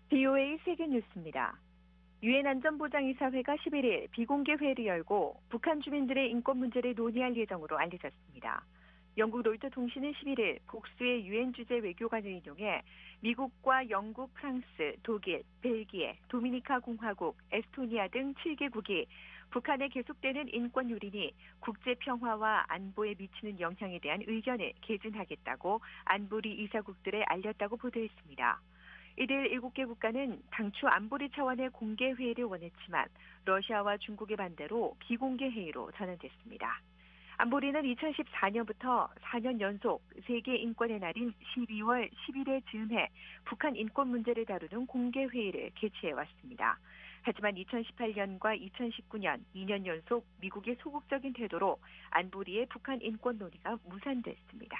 BOA 세계뉴스입니다. 유엔 안전보장이사회가 11일 비공개 회의를 열고 북한 주민들의 인권 문제를 논의할 예정으로 알려졌습니다. 영국 로이터 통신은 11일 복수의 유엔 주재 외교관을 인용해 미국과 영국, 프랑스, 독일, 벨기에, 도미니카 공화국, 에스토니아 등 7개국이 북한에 계속되는 인권 유린이 국제 평화와 안보에 미치는 영향에 대한 의견을 개진하겠다고 안보리 이사국들에 알렸다고 보도했습니다. 이들 7개 국가는 당초 안보리 차원의 공개 회의를 원했지만 러시아와 중국의 반대로 비공개 회의로 전환됐습니다. 안보리는 2014년부터 4년 연속 세계 인권의 날인 12월 10일에 즈음해 북한 인권 문제를 다루는 공개 회의를 개최해왔습니다. 하지만 2018년과 2019년 2년 연속 미국의 소극적인 태도로 안보리의 북한 인권 논의가 무산됐습니다.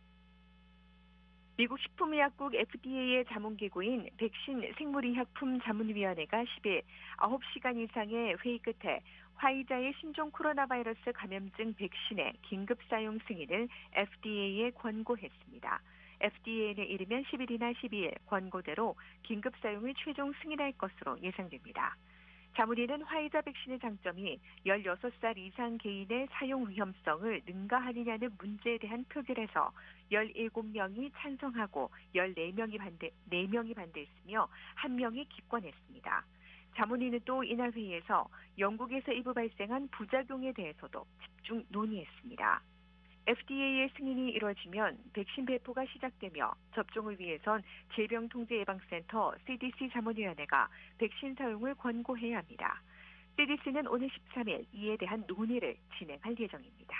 미국 식품의약국 FDA의 자문기구인 백신 생물의약품 자문위원회가 10일 9시간 이상의 회의 끝에 화이자의 신종 코로나 바이러스 감염증 백신의 긴급 사용 승인을 FDA에 권고했습니다. FDA는 이르면 10일이나 12일 권고대로 긴급 사용을 최종 승인할 것으로 예상됩니다. 자문위는 화이자 백신의 장점이 16살 이상 개인의 사용 위험성을 능가하느냐는 문제에 대한 표결에서 17명이 찬성하고 4명이 반대했으며 1명이 기권했습니다. 자문위는 또 이날 회의에서 영국에서 일부 발생한 부작용에 대해서도 집중 논의했습니다. FDA의 승인이 이뤄지면 백신 배포가 시작되며 접종을 위해선 질병통제예방센터 CDC 자문위원회가 백신 사용을 권고해야 합니다. CDC는 오늘 13일 이에 대한 논의를 진행할 예정입니다.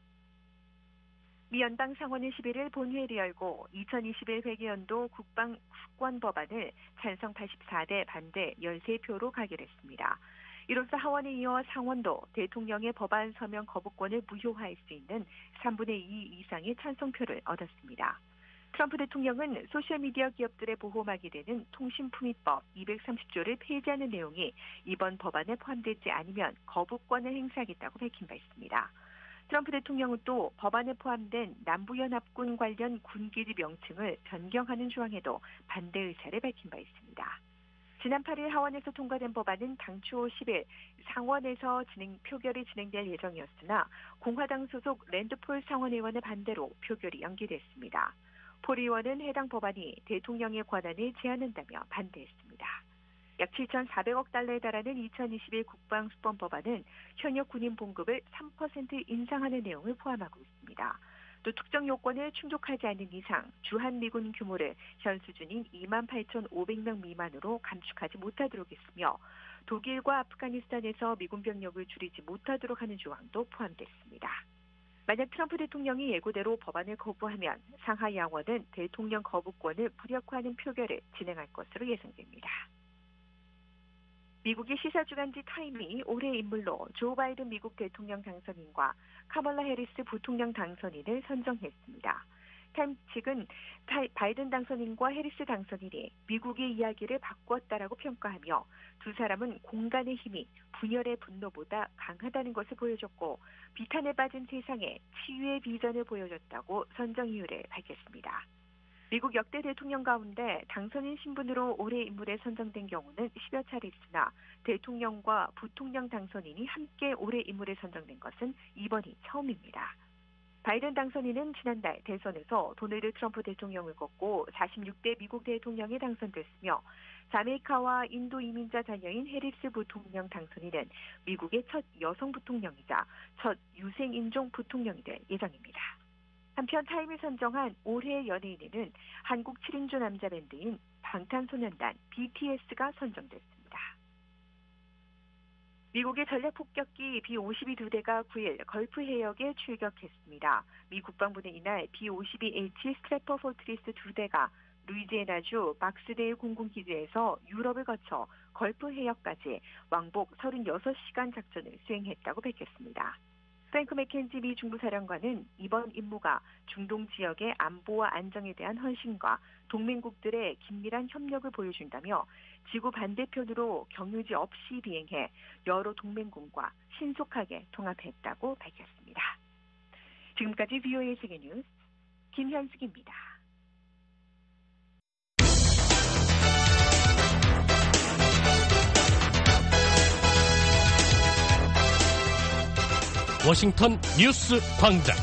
미 연방 상원은 11일 본회의를 열고 2021 회계연도 국권 법안을 찬성 84대 반대 13표로 가결했습니다. 이로써 하원에 이어 상원도 대통령의 법안 서명 거부권을 무효화할 수 있는 3분의 2 이상의 찬성표를 얻었습니다. 트럼프 대통령은 소셜미디어 기업들의 보호막이 되는 통신품위법 230조를 폐지하는 내용이 이번 법안에 포함되지 않으면 거부권을 행사하겠다고 밝힌 바 있습니다. 트럼프 대통령은 또 법안에 포함된 남부연합군 관련 군기지 명칭을 변경하는 조항에도 반대 의사를 밝힌 바 있습니다. 지난 8일 하원에서 통과된 법안은 당초 10일 상원에서 표결이 진행될 예정이었으나 공화당 소속 랜드폴 상원의원의 반대로 표결이 연기됐습니다. 폴 의원은 해당 법안이 대통령의 권한을 제한한다며 반대했습니다. 약 7,400억 달러에 달하는 2021 국방수법법안은 현역 군인 봉급을 3% 인상하는 내용을 포함하고 있습니다. 또 특정 요건을 충족하지 않는 이상 주한미군 규모를 현 수준인 28,500명 미만으로 감축하지 못하도록 했으며 독일과 아프가니스탄에서 미군 병력을 줄이지 못하도록 하는 조항도 포함됐습니다. 만약 트럼프 대통령이 예고대로 법안을 거부하면 상하이 양원은 대통령 거부권을 무력화하는 표결을 진행할 것으로 예상됩니다. 미국의 시사주간지 타임이 올해 인물로 조 바이든 미국 대통령 당선인과 카멀라 해리스 부통령 당선인을 선정했습니다. 타임 측은 바이든 당선인과 해리스 당선인이 미국의 이야기를 바꾸었다라고 평가하며 두 사람은 공간의 힘이 분열의 분노보다 강하다는 것을 보여줬고 비탄에 빠진 세상에 치유의 비전을 보여줬다고 선정 이유를 밝혔습니다. 미국 역대 대통령 가운데 당선인 신분으로 올해 인물에 선정된 경우는 10여 차례 있으나 대통령과 부통령 당선인이 함께 올해 인물에 선정된 것은 이번이 처음입니다. 바이든 당선인은 지난달 대선에서 도널드 트럼프 대통령을 꺾고 46대 미국 대통령에 당선됐으며 자메이카와 인도 이민자 자녀인 해리스 부통령 당선인은 미국의 첫 여성 부통령이자 첫 유생인종 부통령이 될 예정입니다. 한편 타임이 선정한 올해 연예인에는 한국 7인조 남자 밴드인 방탄소년단 BTS가 선정됐습니다. 미국의 전략 폭격기 B-52 두 대가 9일 걸프 해역에 출격했습니다. 미 국방부는 이날 B-52H 스트래퍼 포트리스 두 대가 루이지애나주 박스데일 공군기지에서 유럽을 거쳐 걸프 해역까지 왕복 36시간 작전을 수행했다고 밝혔습니다. 프랭크 맥켄지 미 중부사령관은 이번 임무가 중동 지역의 안보와 안정에 대한 헌신과 동맹국들의 긴밀한 협력을 보여준다며 지구 반대편으로 경유지 없이 비행해 여러 동맹군과 신속하게 통합했다고 밝혔습니다. 지금까지 BOA 세계뉴스 김현숙입니다. 워싱턴 뉴스 광장.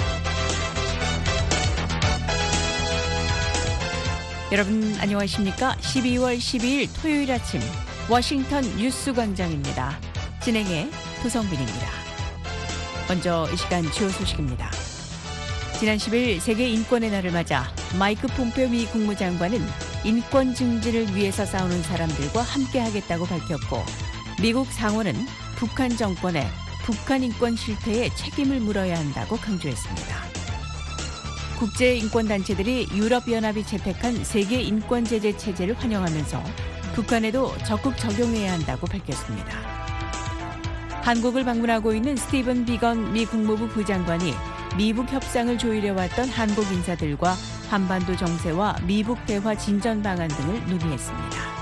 여러분 안녕하십니까? 12월 12일 토요일 아침 워싱턴 뉴스 광장입니다. 진행의 도성빈입니다. 먼저 이 시간 주요 소식입니다. 지난 10일 세계 인권의 날을 맞아 마이크 폼페오 미 국무장관은 인권 증진을 위해서 싸우는 사람들과 함께하겠다고 밝혔고, 미국 상원은 북한 정권의 북한 인권 실태에 책임을 물어야 한다고 강조했습니다. 국제인권단체들이 유럽연합이 채택한 세계 인권제재 체제를 환영하면서 북한에도 적극 적용해야 한다고 밝혔습니다. 한국을 방문하고 있는 스티븐 비건 미 국무부 부장관이 미북 협상을 조율해왔던 한국 인사들과 한반도 정세와 미북 대화 진전 방안 등을 논의했습니다.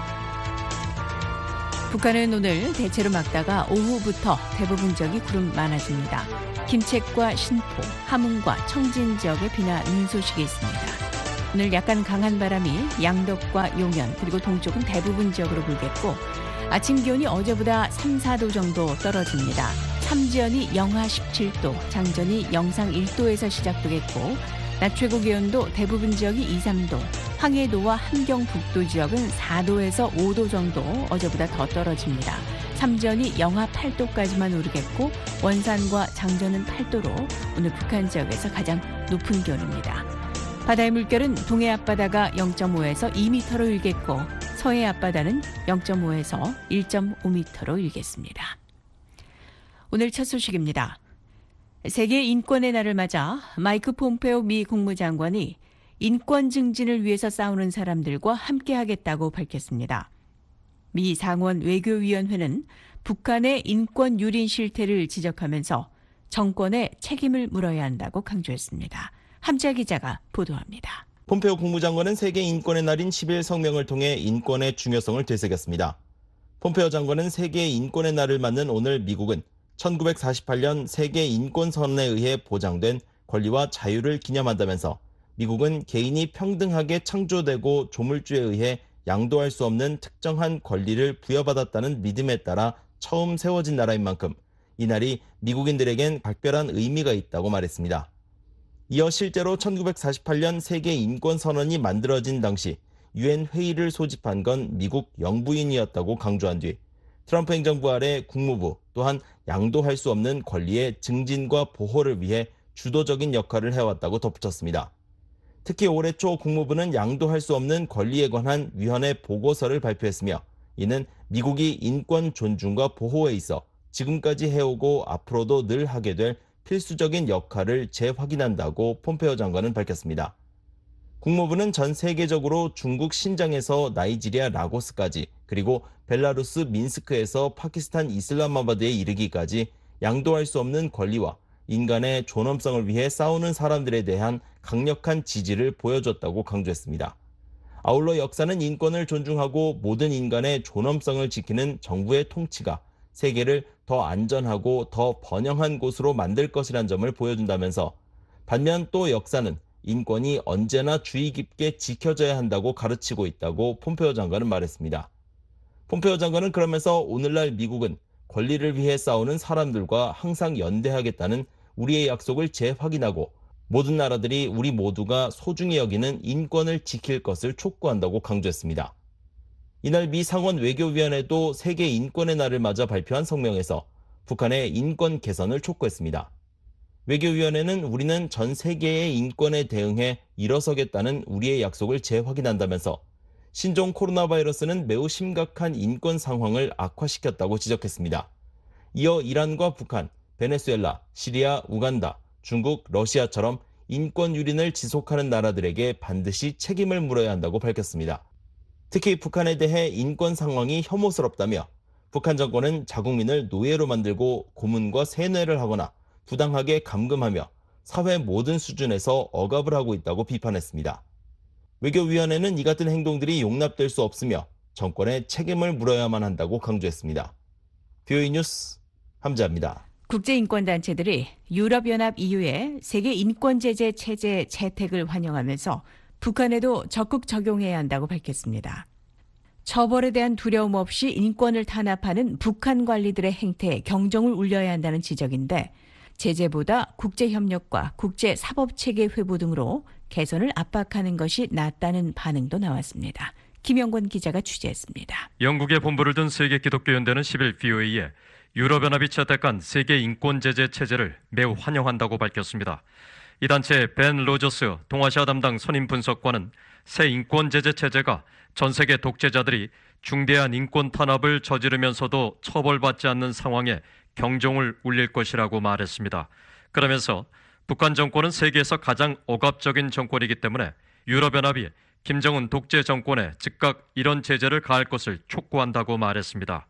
북한은 오늘 대체로 맑다가 오후부터 대부분 지역이 구름 많아집니다. 김책과 신포, 함흥과 청진 지역에 비나 눈 소식이 있습니다. 오늘 약간 강한 바람이 양덕과 용현 그리고 동쪽은 대부분 지역으로 불겠고, 아침 기온이 어제보다 3, 4도 정도 떨어집니다. 삼지연이 영하 17도, 장전이 영상 1도에서 시작되겠고, 낮 최고 기온도 대부분 지역이 2, 3도, 황해도와 함경북도 지역은 4도에서 5도 정도 어제보다 더 떨어집니다. 삼지연이 영하 8도까지만 오르겠고, 원산과 장전은 8도로 오늘 북한 지역에서 가장 높은 기온입니다. 바다의 물결은 동해 앞바다가 0.5에서 2m로 일겠고, 서해 앞바다는 0.5에서 1.5m로 일겠습니다. 오늘 첫 소식입니다. 세계 인권의 날을 맞아 마이크 폼페오 미 국무장관이 인권 증진을 위해서 싸우는 사람들과 함께하겠다고 밝혔습니다. 미 상원 외교위원회는 북한의 인권 유린 실태를 지적하면서 정권에 책임을 물어야 한다고 강조했습니다. 함자 기자가 보도합니다. 폼페오 국무장관은 세계 인권의 날인 10일 성명을 통해 인권의 중요성을 되새겼습니다. 폼페오 장관은 세계 인권의 날을 맞는 오늘 미국은 1948년 세계 인권선언에 의해 보장된 권리와 자유를 기념한다면서, 미국은 개인이 평등하게 창조되고 조물주에 의해 양도할 수 없는 특정한 권리를 부여받았다는 믿음에 따라 처음 세워진 나라인 만큼 이 날이 미국인들에겐 각별한 의미가 있다고 말했습니다. 이어 실제로 1948년 세계 인권선언이 만들어진 당시 유엔 회의를 소집한 건 미국 영부인이었다고 강조한 뒤, 트럼프 행정부 아래 국무부 또한 양도할 수 없는 권리의 증진과 보호를 위해 주도적인 역할을 해왔다고 덧붙였습니다. 특히 올해 초 국무부는 양도할 수 없는 권리에 관한 위원회 보고서를 발표했으며, 이는 미국이 인권 존중과 보호에 있어 지금까지 해오고 앞으로도 늘 하게 될 필수적인 역할을 재확인한다고 폼페오 장관은 밝혔습니다. 국무부는 전 세계적으로 중국 신장에서 나이지리아 라고스까지, 그리고 벨라루스 민스크에서 파키스탄 이슬람마바드에 이르기까지 양도할 수 없는 권리와 인간의 존엄성을 위해 싸우는 사람들에 대한 강력한 지지를 보여줬다고 강조했습니다. 아울러 역사는 인권을 존중하고 모든 인간의 존엄성을 지키는 정부의 통치가 세계를 더 안전하고 더 번영한 곳으로 만들 것이란 점을 보여준다면서, 반면 또 역사는 인권이 언제나 주의 깊게 지켜져야 한다고 가르치고 있다고 폼페오 장관은 말했습니다. 폼페오 장관은 그러면서 오늘날 미국은 권리를 위해 싸우는 사람들과 항상 연대하겠다는 우리의 약속을 재확인하고, 모든 나라들이 우리 모두가 소중히 여기는 인권을 지킬 것을 촉구한다고 강조했습니다. 이날 미 상원 외교위원회도 세계 인권의 날을 맞아 발표한 성명에서 북한의 인권 개선을 촉구했습니다. 외교위원회는 우리는 전 세계의 인권에 대응해 일어서겠다는 우리의 약속을 재확인한다면서, 신종 코로나 바이러스는 매우 심각한 인권 상황을 악화시켰다고 지적했습니다. 이어 이란과 북한, 베네수엘라, 시리아, 우간다, 중국, 러시아처럼 인권 유린을 지속하는 나라들에게 반드시 책임을 물어야 한다고 밝혔습니다. 특히 북한에 대해 인권 상황이 혐오스럽다며, 북한 정권은 자국민을 노예로 만들고 고문과 세뇌를 하거나 부당하게 감금하며 사회 모든 수준에서 억압을 하고 있다고 비판했습니다. 외교위원회는 이 같은 행동들이 용납될 수 없으며 정권에 책임을 물어야만 한다고 강조했습니다. VOA 뉴스 함자입니다. 국제인권단체들이 유럽연합 EU의 세계 인권제재 체제 채택을 환영하면서 북한에도 적극 적용해야 한다고 밝혔습니다. 처벌에 대한 두려움 없이 인권을 탄압하는 북한 관리들의 행태에 경종을 울려야 한다는 지적인데, 제재보다 국제협력과 국제사법체계 회부 등으로 개선을 압박하는 것이 낫다는 반응도 나왔습니다. 김영권 기자가 취재했습니다. 영국에 본부를 둔 세계기독교연대는 10일 VOA에 유럽연합이 채택한 세계 인권제재 체제를 매우 환영한다고 밝혔습니다. 이 단체 벤 로저스 동아시아 담당 선임 분석관은 새 인권제재 체제가 전 세계 독재자들이 중대한 인권 탄압을 저지르면서도 처벌받지 않는 상황에 경종을 울릴 것이라고 말했습니다. 그러면서 북한 정권은 세계에서 가장 억압적인 정권이기 때문에 유럽연합이 김정은 독재 정권에 즉각 이런 제재를 가할 것을 촉구한다고 말했습니다.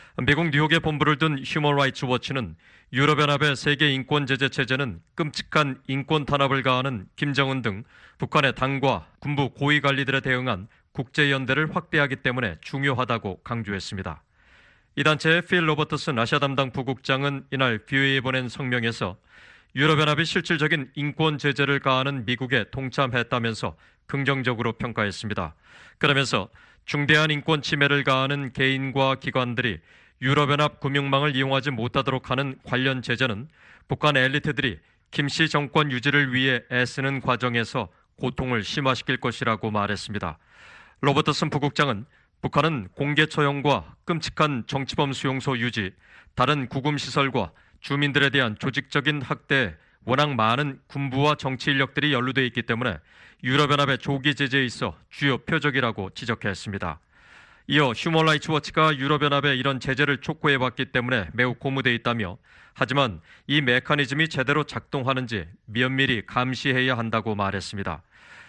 미국 뉴욕에 본부를 둔 휴먼 라이츠 워치는 유럽연합의 세계 인권 제재 체제는 끔찍한 인권 탄압을 가하는 김정은 등 북한의 당과 군부 고위 관리들에 대응한 국제연대를 확대하기 때문에 중요하다고 강조했습니다. 이 단체의 필 로버트슨 아시아 담당 부국장은 이날 VOA에 보낸 성명에서 유럽연합이 실질적인 인권 제재를 가하는 미국에 동참했다면서 긍정적으로 평가했습니다. 그러면서 중대한 인권 침해를 가하는 개인과 기관들이 유럽연합 금융망을 이용하지 못하도록 하는 관련 제재는 북한 엘리트들이 김씨 정권 유지를 위해 애쓰는 과정에서 고통을 심화시킬 것이라고 말했습니다. 로버트슨 부국장은 북한은 공개 처형과 끔찍한 정치범 수용소 유지, 다른 구금시설과 주민들에 대한 조직적인 학대에 워낙 많은 군부와 정치 인력들이 연루되어 있기 때문에 유럽연합의 조기 제재에 있어 주요 표적이라고 지적했습니다. 이어 휴먼 라이츠 워치가 유럽연합의 이런 제재를 촉구해왔기 때문에 매우 고무되어 있다며 하지만 이 메커니즘이 제대로 작동하는지 면밀히 감시해야 한다고 말했습니다.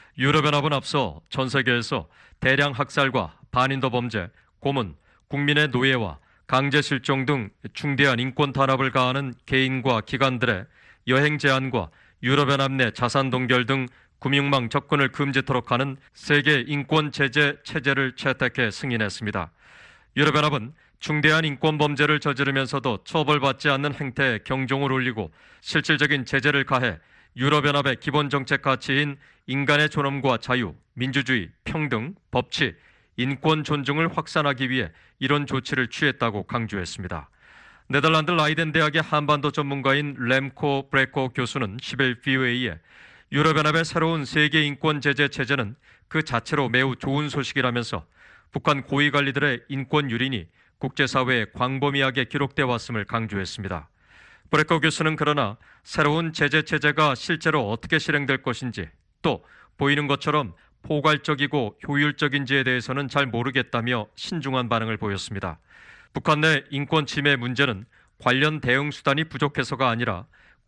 유럽연합은 앞서 전 세계에서 대량 학살과 반인도 범죄, 고문, 국민의 노예와 강제 실종 등 중대한 인권 탄압을 가하는 개인과 기관들의 여행 제한과 유럽연합 내 자산 동결 등 금융망 접근을 금지토록 하는 세계 인권 제재 체제를 채택해 승인했습니다. 유럽연합은 중대한 인권 범죄를 저지르면서도 처벌받지 않는 행태에 경종을 울리고 실질적인 제재를 가해 유럽연합의 기본 정책 가치인 인간의 존엄과 자유, 민주주의, 평등, 법치, 인권 존중을 확산하기 위해 이런 조치를 취했다고 강조했습니다. 네덜란드 라이덴 대학의 한반도 전문가인 렘코 브레코 교수는 10일 VOA에 유럽연합의 새로운 세계 인권 제재 체제는 그 자체로 매우 좋은 소식이라면서 북한 고위 관리들의 인권 유린이 국제사회에 광범위하게 기록돼 왔음을 강조했습니다. 브레코 교수는 그러나 새로운 제재 체제가 실제로 어떻게 실행될 것인지 또 보이는 것처럼 포괄적이고 효율적인지에 대해서는 잘 모르겠다며 신중한 반응을 보였습니다. 북한 내 인권 침해 문제는 관련 대응 수단이 부족해서가 아니라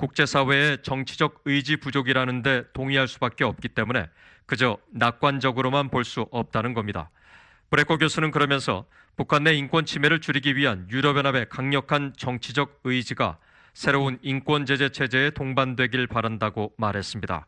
국제사회의 정치적 의지 부족이라는 데 동의할 수밖에 없기 때문에 그저 낙관적으로만 볼 수 없다는 겁니다. 브레코 교수는 그러면서 북한 내 인권 침해를 줄이기 위한 유럽연합의 강력한 정치적 의지가 새로운 인권 제재 체제에 동반되길 바란다고 말했습니다.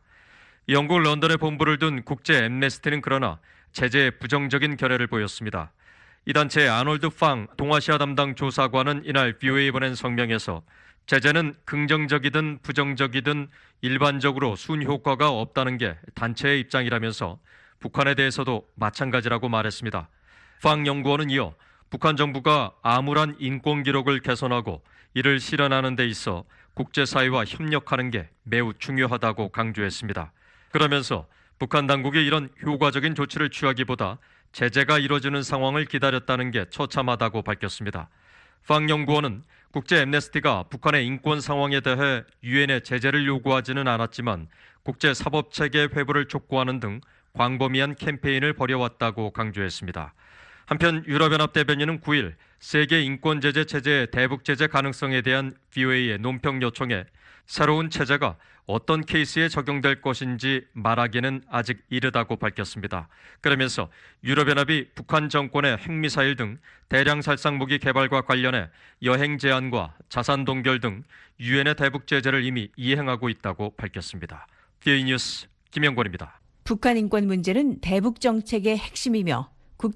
영국 런던에 본부를 둔 국제 앰네스티는 그러나 제재에 부정적인 결의를 보였습니다. 이 단체의 아놀드 팡 동아시아 담당 조사관은 이날 VOA에 보낸 성명에서 제재는 긍정적이든 부정적이든 일반적으로 순효과가 없다는 게 단체의 입장이라면서 북한에 대해서도 마찬가지라고 말했습니다. 팡 연구원은 이어 북한 정부가 암울한 인권 기록을 개선하고 이를 실현하는 데 있어 국제사회와 협력하는 게 매우 중요하다고 강조했습니다. 그러면서 북한 당국이 이런 효과적인 조치를 취하기보다 제재가 이뤄지는 상황을 기다렸다는 게 처참하다고 밝혔습니다. 팡 연구원은 국제 앰네스티가 북한의 인권 상황에 대해 유엔의 제재를 요구하지는 않았지만 국제사법체계 회부를 촉구하는 등 광범위한 캠페인을 벌여왔다고 강조했습니다. 한편 유럽연합 대변인은 9일 세계 인권제재 체제의 대북 제재 가능성에 대한 VOA의 논평 요청에 새로운 체제가 어떤 케이스에 적용될 것인지 말하기는 아직 이르다고 밝혔습니다. 그러면서 유럽연합이 북한 정권의 핵미사일 등 대량 살상 무기 개발과 관련해 여행 제한과 자산 동결 등 유엔의 대북 제재를 이미 이행하고 있다고 밝혔습니다. VOA 뉴스 김영권입니다. 북한 인권 문제는 대북 정책의 핵심이며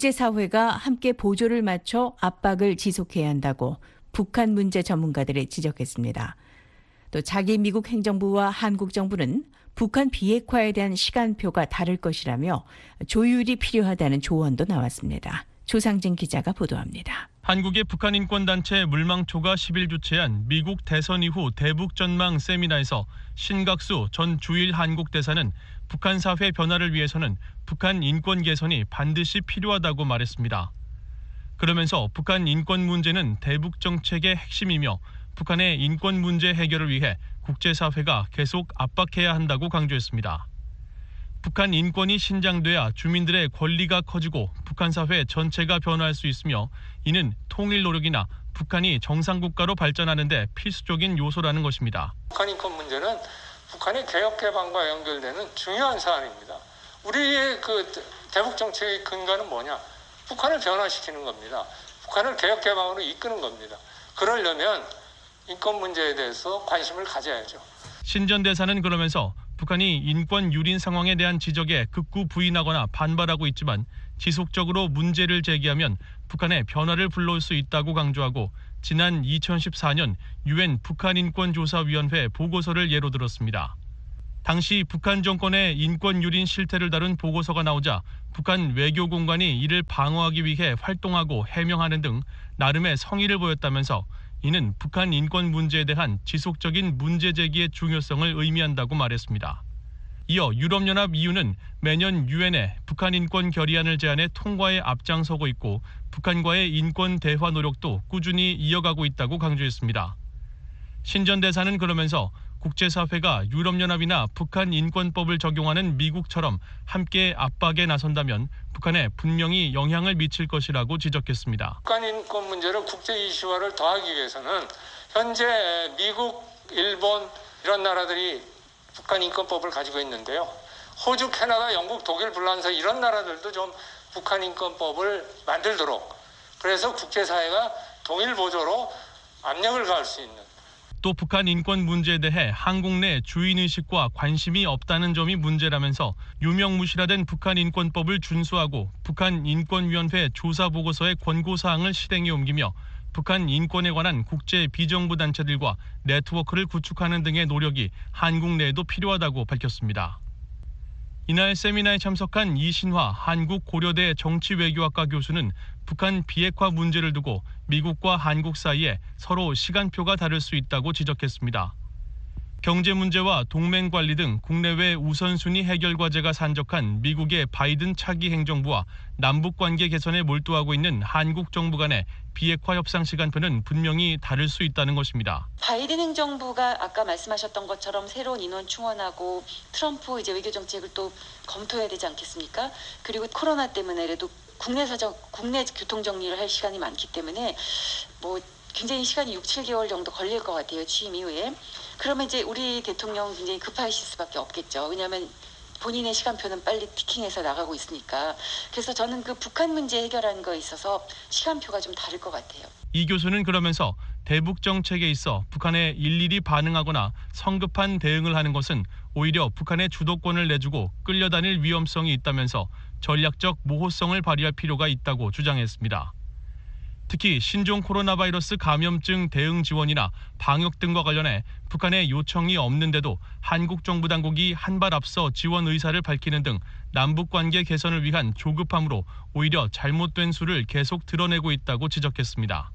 국제사회가 함께 보조를 맞춰 압박을 지속해야 한다고 북한 문제 전문가들이 지적했습니다. 또 자기 미국 행정부와 한국 정부는 북한 비핵화에 대한 시간표가 다를 것이라며 조율이 필요하다는 조언도 나왔습니다. 조상진 기자가 보도합니다. 한국의 북한 인권단체 물망초가 10일 주최한 미국 대선 이후 대북전망 세미나에서 신각수 전 주일 한국 대사는 북한 사회 변화를 위해서는 북한 인권 개선이 반드시 필요하다고 말했습니다. 그러면서 북한 인권 문제는 대북 정책의 핵심이며 북한의 인권 문제 해결을 위해 국제사회가 계속 압박해야 한다고 강조했습니다. 북한 인권이 신장돼야 주민들의 권리가 커지고 북한 사회 전체가 변화할 수 있으며 이는 통일 노력이나 북한이 정상국가로 발전하는 데 필수적인 요소라는 것입니다. 북한 인권 문제는 북한의 개혁 개방과 연결되는 중요한 사안입니다. 우리의 대북 정책의 근간은 뭐냐? 북한을 변화시키는 겁니다. 북한을 개혁 개방으로 이끄는 겁니다. 그러려면 인권 문제에 대해서 관심을 가져야죠. 신 전 대사는 그러면서 북한이 인권 유린 상황에 대한 지적에 극구 부인하거나 반발하고 있지만 지속적으로 문제를 제기하면 북한의 변화를 불러올 수 있다고 강조하고 지난 2014년 유엔 북한인권조사위원회 보고서를 예로 들었습니다. 당시 북한 정권의 인권 유린 실태를 다룬 보고서가 나오자 북한 외교공관이 이를 방어하기 위해 활동하고 해명하는 등 나름의 성의를 보였다면서 이는 북한 인권 문제에 대한 지속적인 문제 제기의 중요성을 의미한다고 말했습니다. 이어 유럽연합 EU는 매년 유엔에 북한 인권 결의안을 제안해 통과에 앞장서고 있고 북한과의 인권 대화 노력도 꾸준히 이어가고 있다고 강조했습니다. 신 전 대사는 그러면서 국제사회가 유럽연합이나 북한 인권법을 적용하는 미국처럼 함께 압박에 나선다면 북한에 분명히 영향을 미칠 것이라고 지적했습니다. 북한 인권 문제를 국제 이슈화를 더하기 위해서는 현재 미국, 일본 이런 나라들이 북한 인권법을 가지고 있는데요. 호주, 캐나다, 영국, 독일, 불란서 이런 나라들도 좀 북한 인권법을 만들도록 그래서 국제사회가 동일 보조로 압력을 가할 수 있는 또 북한 인권 문제에 대해 한국 내 주인의식과 관심이 없다는 점이 문제라면서 유명무실화된 북한 인권법을 준수하고 북한 인권위원회 조사보고서의 권고사항을 실행에 옮기며 북한 인권에 관한 국제 비정부 단체들과 네트워크를 구축하는 등의 노력이 한국 내에도 필요하다고 밝혔습니다. 이날 세미나에 참석한 이신화 한국고려대 정치외교학과 교수는 북한 비핵화 문제를 두고 미국과 한국 사이에 서로 시간표가 다를 수 있다고 지적했습니다. 경제 문제와 동맹 관리 등 국내외 우선순위 해결 과제가 산적한 미국의 바이든 차기 행정부와 남북 관계 개선에 몰두하고 있는 한국 정부 간의 비핵화 협상 시간표는 분명히 다를 수 있다는 것입니다. 바이든 행정부가 아까 말씀하셨던 것처럼 새로운 인원 충원하고 트럼프 외교 정책을 또 검토해야 되지 않겠습니까? 그리고 코로나 때문에라도 국내 교통 정리를 할 시간이 많기 때문에 굉장히 시간이 6-7개월 정도 걸릴 것 같아요. 취임 이후에. 그러면 이제 우리 대통령 굉장히 급하실 수밖에 없겠죠. 왜냐하면 본인의 시간표는 빨리 티킹해서 나가고 있으니까. 그래서 저는 그 북한 문제 해결하는 거에 있어서 시간표가 좀 다를 것 같아요. 이 교수는 그러면서 대북 정책에 있어 북한에 일일이 반응하거나 성급한 대응을 하는 것은 오히려 북한의 주도권을 내주고 끌려다닐 위험성이 있다면서 전략적 모호성을 발휘할 필요가 있다고 주장했습니다. 특히 신종 코로나 바이러스 감염증 대응 지원이나 방역 등과 관련해 북한의 요청이 없는데도 한국 정부 당국이 한 발 앞서 지원 의사를 밝히는 등 남북 관계 개선을 위한 조급함으로 오히려 잘못된 수를 계속 드러내고 있다고 지적했습니다.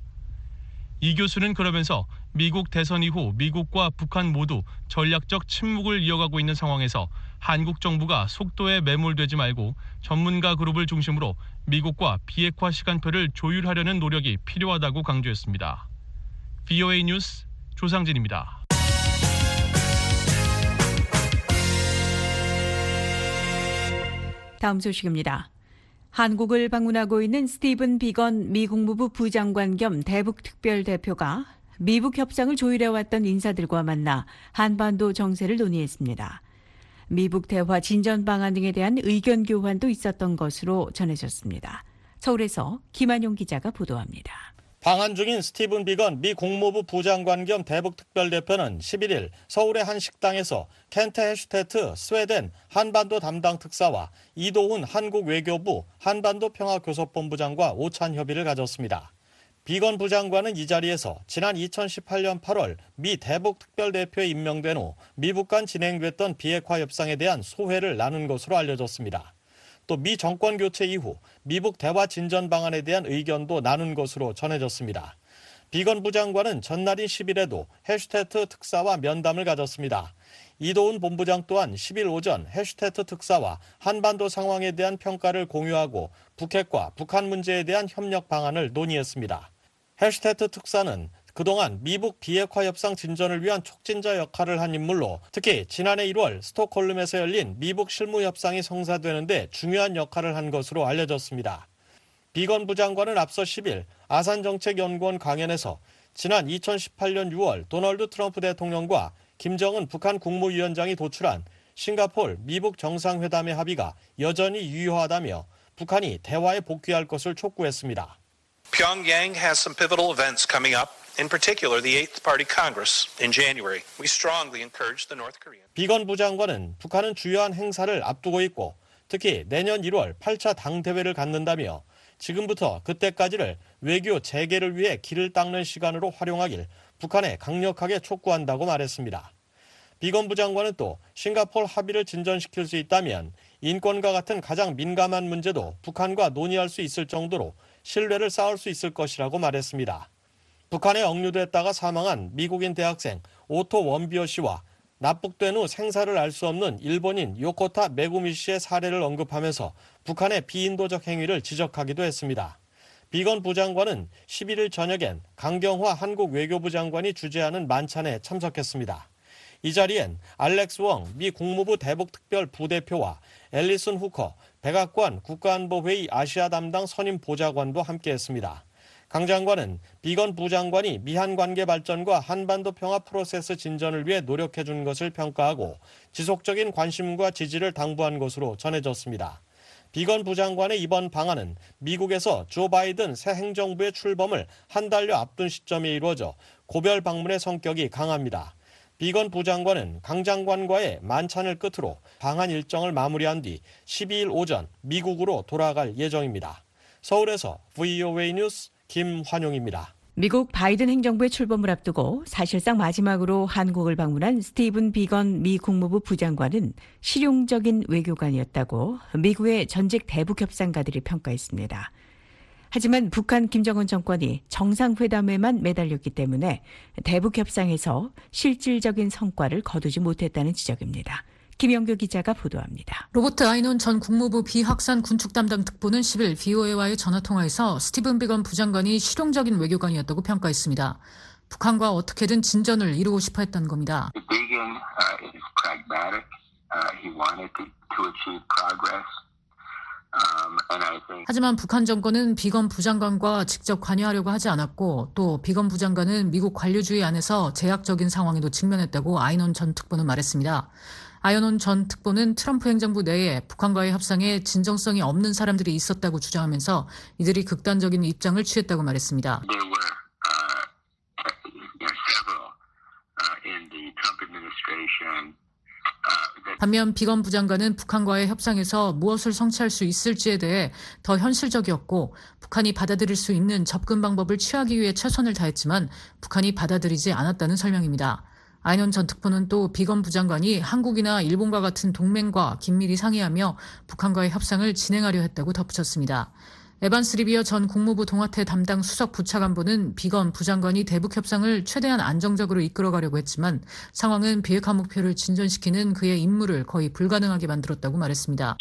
이 교수는 그러면서 미국 대선 이후 미국과 북한 모두 전략적 침묵을 이어가고 있는 상황에서 한국 정부가 속도에 매몰되지 말고 전문가 그룹을 중심으로 미국과 비핵화 시간표를 조율하려는 노력이 필요하다고 강조했습니다. VOA 뉴스 조상진입니다. 다음 소식입니다. 한국을 방문하고 있는 스티븐 비건 미 국무부 부장관 겸 대북 특별대표가 미북 협상을 조율해왔던 인사들과 만나 한반도 정세를 논의했습니다. 미북 대화 진전 방안 등에 대한 의견 교환도 있었던 것으로 전해졌습니다. 서울에서 김한용 기자가 보도합니다. 방한 중인 스티븐 비건 미 국무부 부장관 겸 대북 특별대표는 11일 서울의 한 식당에서 켄트 해슈테트 스웨덴 한반도 담당 특사와 이도훈 한국 외교부 한반도 평화교섭본부장과 오찬 협의를 가졌습니다. 비건 부장관은 이 자리에서 지난 2018년 8월 미 대북 특별대표에 임명된 후 미북 간 진행됐던 비핵화 협상에 대한 소회를 나눈 것으로 알려졌습니다. 또 미 정권 교체 이후 미북 대화 진전 방안에 대한 의견도 나눈 것으로 전해졌습니다. 비건 부장관은 전날인 10일에도 해슈테트 특사와 면담을 가졌습니다. 이도훈 본부장 또한 10일 오전 해슈테트 특사와 한반도 상황에 대한 평가를 공유하고 북핵과 북한 문제에 대한 협력 방안을 논의했습니다. 해슈테트 특사는 그동안 미북 비핵화 협상 진전을 위한 촉진자 역할을 한 인물로 특히 지난해 1월 스톡홀름에서 열린 미북 실무 협상이 성사되는 데 중요한 역할을 한 것으로 알려졌습니다. 비건 부장관은 앞서 10일 아산정책연구원 강연에서 지난 2018년 6월 도널드 트럼프 대통령과 김정은 북한 국무위원장이 도출한 싱가포르 미북 정상회담의 합의가 여전히 유효하다며 북한이 대화에 복귀할 것을 촉구했습니다. Pyongyang has some pivotal events coming up. In particular, the Eighth Party Congress in January. We strongly encourage the North Koreans. 비건 부장관은 북한은 주요한 행사를 앞두고 있고 특히 내년 1월 8차 당대회를 갖는다며 지금부터 그때까지를 외교 재개를 위해 길을 닦는 시간으로 활용하길 북한에 강력하게 촉구한다고 말했습니다. 비건 부장관은 또 싱가포르 합의를 진전시킬 수 있다면 인권과 같은 가장 민감한 문제도 북한과 논의할 수 있을 정도로 신뢰를 쌓을 수 있을 것이라고 말했습니다. 북한에 억류됐다가 사망한 미국인 대학생 오토 원비어 씨와 납북된 후 생사를 알 수 없는 일본인 요코타 메구미 씨의 사례를 언급하면서 북한의 비인도적 행위를 지적하기도 했습니다. 비건 부장관은 11일 저녁엔 강경화 한국 외교부 장관이 주재하는 만찬에 참석했습니다. 이 자리엔 알렉스 웡 미 국무부 대북특별 부대표와 앨리슨 후커 백악관 국가안보회의 아시아 담당 선임 보좌관도 함께했습니다. 강 장관은 비건 부장관이 미한 관계 발전과 한반도 평화 프로세스 진전을 위해 노력해준 것을 평가하고 지속적인 관심과 지지를 당부한 것으로 전해졌습니다. 비건 부장관의 이번 방안은 미국에서 조 바이든 새 행정부의 출범을 한 달여 앞둔 시점에 이루어져 고별 방문의 성격이 강합니다. 비건 부장관은 강 장관과의 만찬을 끝으로 방한 일정을 마무리한 뒤 12일 오전 미국으로 돌아갈 예정입니다. 서울에서 VOA 뉴스 김환용입니다. 미국 바이든 행정부의 출범을 앞두고 사실상 마지막으로 한국을 방문한 스티븐 비건 미 국무부 부장관은 실용적인 외교관이었다고 미국의 전직 대북협상가들이 평가했습니다. 하지만 북한 김정은 정권이 정상회담에만 매달렸기 때문에 대북협상에서 실질적인 성과를 거두지 못했다는 지적입니다. 김영규 기자가 보도합니다. 로버트 아이논 전 국무부 비확산 군축 담당 특보는 10일 VOA와의 전화통화에서 스티븐 비건 부장관이 실용적인 외교관이었다고 평가했습니다. 북한과 어떻게든 진전을 이루고 싶어 했던 겁니다. 하지만 북한 정권은 비건 부장관과 직접 관여하려고 하지 않았고 또 비건 부장관은 미국 관료주의 안에서 제약적인 상황에도 직면했다고 아이논 전 특보는 말했습니다. 아이논 전 특보는 트럼프 행정부 내에 북한과의 협상에 진정성이 없는 사람들이 있었다고 주장하면서 이들이 극단적인 입장을 취했다고 말했습니다. 반면 비건 부장관은 북한과의 협상에서 무엇을 성취할 수 있을지에 대해 더 현실적이었고 북한이 받아들일 수 있는 접근 방법을 취하기 위해 최선을 다했지만 북한이 받아들이지 않았다는 설명입니다. 아이논 전 특보는 또 비건 부장관이 한국이나 일본과 같은 동맹과 긴밀히 상의하며 북한과의 협상을 진행하려 했다고 덧붙였습니다. 에반스 리비어 전 국무부 동아태 담당 수석 부차관보는 비건 부장관이 대북 협상을 최대한 안정적으로 이끌어가려고 했지만 상황은 비핵화 목표를 진전시키는 그의 임무를 거의 불가능하게 만들었다고 말했습니다.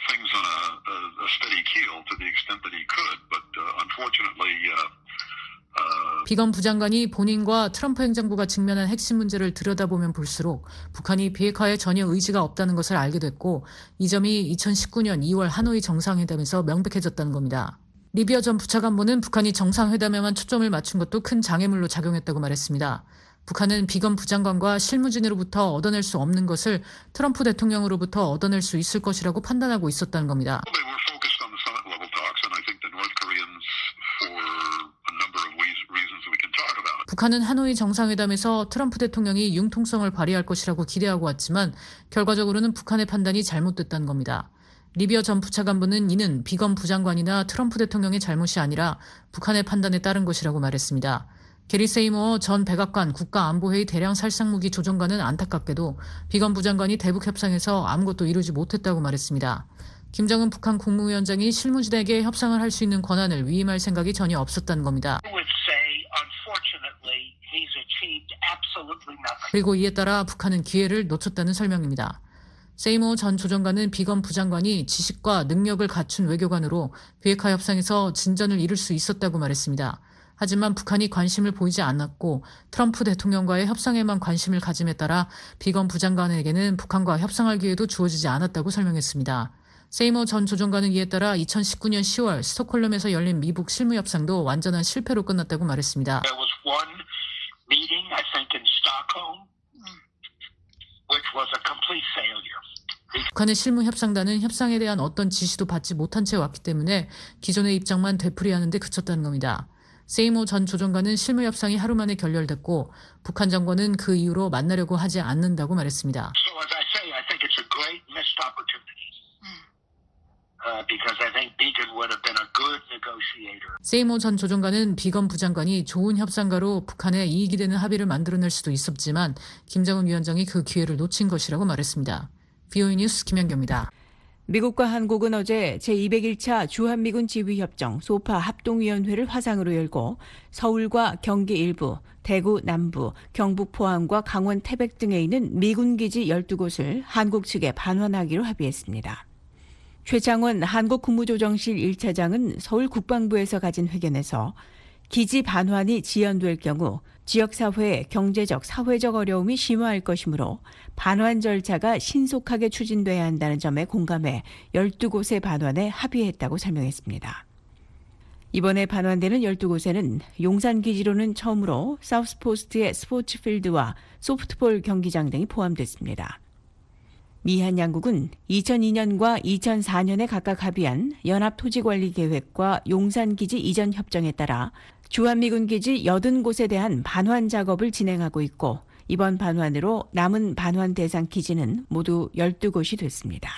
비건 부장관이 본인과 트럼프 행정부가 직면한 핵심 문제를 들여다보면 볼수록 북한이 비핵화에 전혀 의지가 없다는 것을 알게 됐고 이 점이 2019년 2월 하노이 정상회담에서 명백해졌다는 겁니다. 리비어 전 부차관보는 북한이 정상회담에만 초점을 맞춘 것도 큰 장애물로 작용했다고 말했습니다. 북한은 비건 부장관과 실무진으로부터 얻어낼 수 없는 것을 트럼프 대통령으로부터 얻어낼 수 있을 것이라고 판단하고 있었다는 겁니다. 북한은 하노이 정상회담에서 트럼프 대통령이 융통성을 발휘할 것이라고 기대하고 왔지만 결과적으로는 북한의 판단이 잘못됐다는 겁니다. 리비어 전 부차관보는 이는 비건 부장관이나 트럼프 대통령의 잘못이 아니라 북한의 판단에 따른 것이라고 말했습니다. 게리 세이모어 전 백악관 국가안보회의 대량 살상무기 조정관은 안타깝게도 비건 부장관이 대북 협상에서 아무것도 이루지 못했다고 말했습니다. 김정은 북한 국무위원장이 실무진에게 협상을 할 수 있는 권한을 위임할 생각이 전혀 없었다는 겁니다. 그리고 이에 따라 북한은 기회를 놓쳤다는 설명입니다. 세이모 전 조정관은 비건 부장관이 지식과 능력을 갖춘 외교관으로 비핵화 협상에서 진전을 이룰 수 있었다고 말했습니다. 하지만 북한이 관심을 보이지 않았고 트럼프 대통령과의 협상에만 관심을 가짐에 따라 비건 부장관에게는 북한과 협상할 기회도 주어지지 않았다고 설명했습니다. 세이모 전 조정관은 이에 따라 2019년 10월 스톡홀름에서 열린 미북 실무협상도 완전한 실패로 끝났다고 말했습니다. 북한의 실무협상단은 협상에 대한 어떤 지시도 받지 못한 채 왔기 때문에 기존의 입장만 되풀이하는 데 그쳤다는 겁니다. 세이모 전 조정관은 실무협상이 하루 만에 결렬됐고 북한 정권은 그 이후로 만나려고 하지 않는다고 말했습니다. 세이모 전 조정관은 비건 부장관이 좋은 협상가로 북한에 이익이 되는 합의를 만들어낼 수도 있었지만 김정은 위원장이 그 기회를 놓친 것이라고 말했습니다. VOA 뉴스 김연경입니다. 미국과 한국은 어제 제201차 주한미군 지휘협정 소파 합동위원회를 화상으로 열고 서울과 경기 일부, 대구 남부, 경북 포항과 강원 태백 등에 있는 미군 기지 12곳을 한국 측에 반환하기로 합의했습니다. 최창원 한국국무조정실 1차장은 서울 국방부에서 가진 회견에서 기지 반환이 지연될 경우 지역사회의 경제적, 사회적 어려움이 심화할 것이므로 반환 절차가 신속하게 추진돼야 한다는 점에 공감해 12곳의 반환에 합의했다고 설명했습니다. 이번에 반환되는 12곳에는 용산기지로는 처음으로 사우스포스트의 스포츠필드와 소프트볼 경기장 등이 포함됐습니다. 미한 양국은 2002년과 2004년에 각각 합의한 연합토지관리계획과 용산기지 이전 협정에 따라 주한미군 기지 80곳에 대한 반환 작업을 진행하고 있고 이번 반환으로 남은 반환 대상 기지는 모두 12곳이 됐습니다.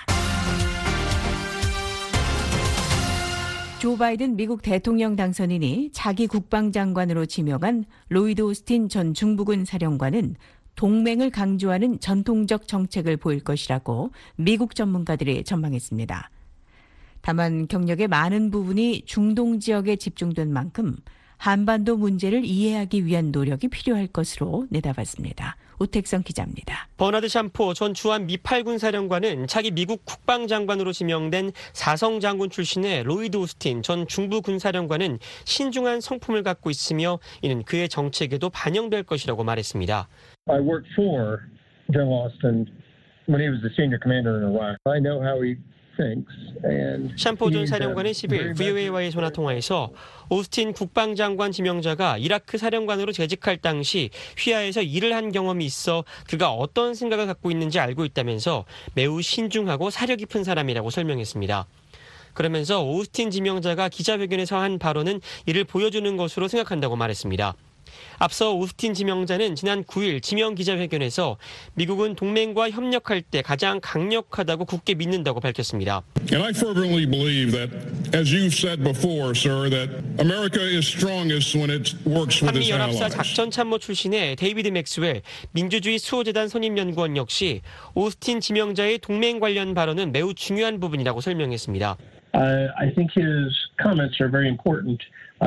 조 바이든 미국 대통령 당선인이 차기 국방장관으로 지명한 로이드 오스틴 전 중부군 사령관은 동맹을 강조하는 전통적 정책을 보일 것이라고 미국 전문가들이 전망했습니다. 다만 경력의 많은 부분이 중동 지역에 집중된 만큼 한반도 문제를 이해하기 위한 노력이 필요할 것으로 내다봤습니다. 오택성 기자입니다. 버나드 샴포 전 주한 미8군 사령관은 차기 미국 국방장관으로 지명된 사성 장군 출신의 로이드 오스틴 전 중부군 사령관은 신중한 성품을 갖고 있으며 이는 그의 정책에도 반영될 것이라고 말했습니다. I worked for General Austin when he was the senior commander in Iraq. I know how he thinks. 샴포 전 사령관은 10일 VOA와의 전화통화에서 오스틴 국방장관 지명자가 이라크 사령관으로 재직할 당시 휘하에서 일을 한 경험이 있어 그가 어떤 생각을 갖고 있는지 알고 있다면서 매우 신중하고 사려 깊은 사람이라고 설명했습니다. 그러면서 오스틴 지명자가 기자회견에서 한 발언은 이를 보여주는 것으로 생각한다고 말했습니다. 앞서 오스틴 지명자는 지난 9일 지명 기자회견에서 미국은 동맹과 협력할 때 가장 강력하다고 굳게 믿는다고 밝혔습니다. And I fervently believe that, as you've said before, sir, that America is strongest when it works with its allies. 한미연합사 작전참모 출신의 데이비드 맥스웰 민주주의 수호재단 선임연구원 역시 오스틴 지명자의 동맹 관련 발언은 매우 중요한 부분이라고 설명했습니다. I think his comments are very important.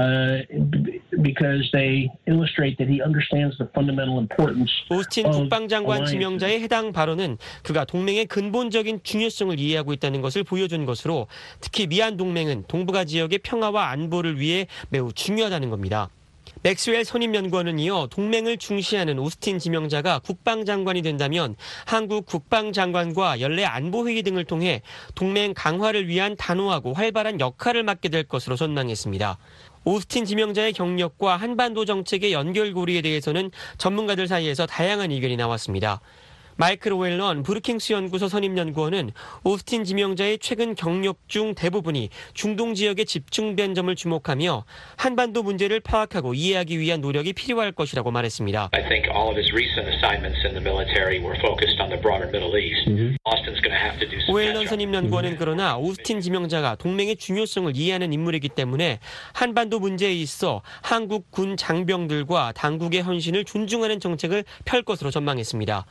Because they illustrate that he understands the fundamental importance. 오스틴 국방장관 지명자의 해당 발언은 그가 동맹의 근본적인 중요성을 이해하고 있다는 것을 보여준 것으로 특히 미한 동맹은 동북아 지역의 평화와 안보를 위해 매우 중요하다는 겁니다. 맥스웰 선임연구원은 이어 동맹을 중시하는 오스틴 지명자가 국방장관이 된다면 한국 국방장관과 연례 안보회의 등을 통해 동맹 강화를 위한 단호하고 활발한 역할을 맡게 될 것으로 전망했습니다. 오스틴 지명자의 경력과 한반도 정책의 연결고리에 대해서는 전문가들 사이에서 다양한 의견이 나왔습니다. 마이클 오웰런 브루킹스 연구소 선임연구원은 오스틴 지명자의 최근 경력 중 대부분이 중동 지역에 집중된 점을 주목하며 한반도 문제를 파악하고 이해하기 위한 노력이 필요할 것이라고 말했습니다. I think all of his recent assignments in the military were focused on the broader Middle East. Austin's going to have to do some. 오웰런 선임연구원은 그러나 오스틴 지명자가 동맹의 중요성을 이해하는 인물이기 때문에 한반도 문제에 있어 한국 군 장병들과 당국의 헌신을 존중하는 정책을 펼 것으로 전망했습니다.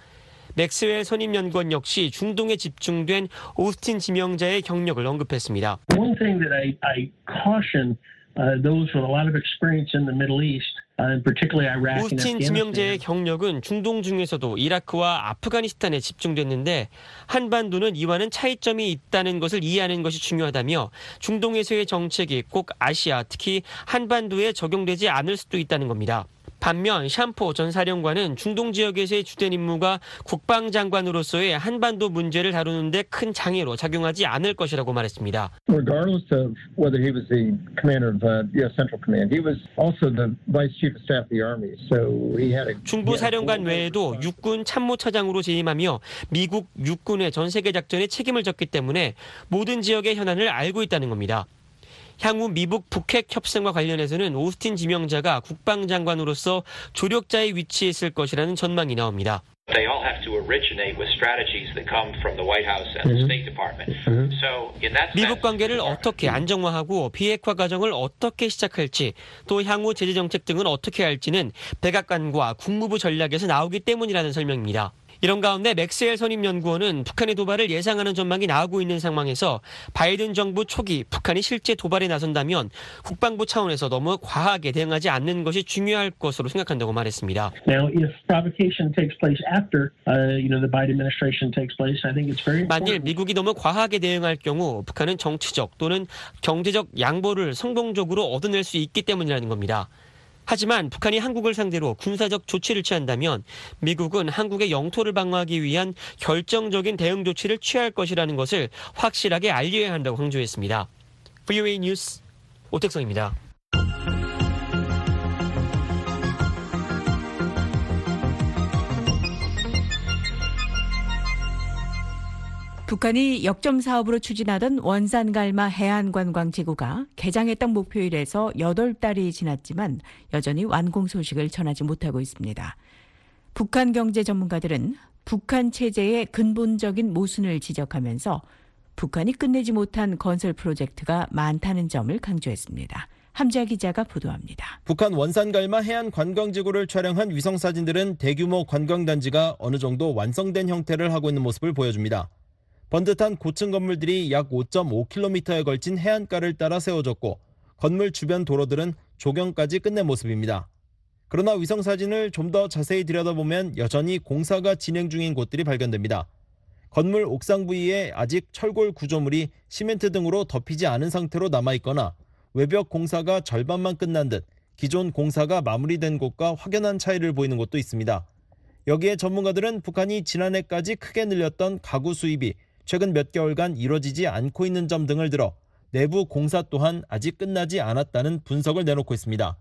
맥스웰 선임연구원 역시 중동에 집중된 오스틴 지명자의 경력을 언급했습니다. One thing that I caution those with a lot of experience in the Middle East, and particularly Iraq and 오스틴 Afghanistan. 지명자의 경력은 중동 중에서도 이라크와 아프가니스탄에 집중됐는데 한반도는 이와는 차이점이 있다는 것을 이해하는 것이 중요하다며 중동에서의 정책이 꼭 아시아, 특히 한반도에 적용되지 않을 수도 있다는 겁니다. 반면 샴포 전 사령관은 중동 지역에서의 주된 임무가 국방장관으로서의 한반도 문제를 다루는 데 큰 장애로 작용하지 않을 것이라고 말했습니다. Regardless of whether he was the commander of U.S. Central Command, he was also the Vice Chief of Staff of the Army. So he had a 중부 사령관 외에도 육군 참모차장으로 재임하며 미국 육군의 전 세계 작전에 책임을 졌기 때문에 모든 지역의 현안을 알고 있다는 겁니다. 향후 미북 북핵 협상과 관련해서는 오스틴 지명자가 국방장관으로서 조력자의 위치에 있을 것이라는 전망이 나옵니다. They all have to originate with strategies that come from the White House and the State Department. So in that sense, 미북 관계를 어떻게 안정화하고 비핵화 과정을 어떻게 시작할지 또 향후 제재 정책 등은 어떻게 할지는 백악관과 국무부 전략에서 나오기 때문이라는 설명입니다. 이런 가운데 맥스웰 선임연구원은 북한의 도발을 예상하는 전망이 나오고 있는 상황에서 바이든 정부 초기 북한이 실제 도발에 나선다면 국방부 차원에서 너무 과하게 대응하지 않는 것이 중요할 것으로 생각한다고 말했습니다. Now, if provocation takes place after, the Biden administration takes place, I think it's very important. 만일 미국이 너무 과하게 대응할 경우 북한은 정치적 또는 경제적 양보를 성공적으로 얻어낼 수 있기 때문이라는 겁니다. 하지만 북한이 한국을 상대로 군사적 조치를 취한다면 미국은 한국의 영토를 방어하기 위한 결정적인 대응 조치를 취할 것이라는 것을 확실하게 알려야 한다고 강조했습니다. VOA 뉴스 오택성입니다. 북한이 역점 사업으로 추진하던 원산갈마 해안관광지구가 개장했던 목표일에서 8달이 지났지만 여전히 완공 소식을 전하지 못하고 있습니다. 북한 경제 전문가들은 북한 체제의 근본적인 모순을 지적하면서 북한이 끝내지 못한 건설 프로젝트가 많다는 점을 강조했습니다. 함지아 기자가 보도합니다. 북한 원산갈마 해안관광지구를 촬영한 위성사진들은 대규모 관광단지가 어느 정도 완성된 형태를 하고 있는 모습을 보여줍니다. 번듯한 고층 건물들이 약 5.5km에 걸친 해안가를 따라 세워졌고 건물 주변 도로들은 조경까지 끝낸 모습입니다. 그러나 위성사진을 좀 더 자세히 들여다보면 여전히 공사가 진행 중인 곳들이 발견됩니다. 건물 옥상 부위에 아직 철골 구조물이 시멘트 등으로 덮이지 않은 상태로 남아있거나 외벽 공사가 절반만 끝난 듯 기존 공사가 마무리된 곳과 확연한 차이를 보이는 곳도 있습니다. 여기에 전문가들은 북한이 지난해까지 크게 늘렸던 가구 수입이 최근 몇 개월간 이뤄지지 않고 있는 점 등을 들어 내부 공사 또한 아직 끝나지 않았다는 분석을 내놓고 있습니다.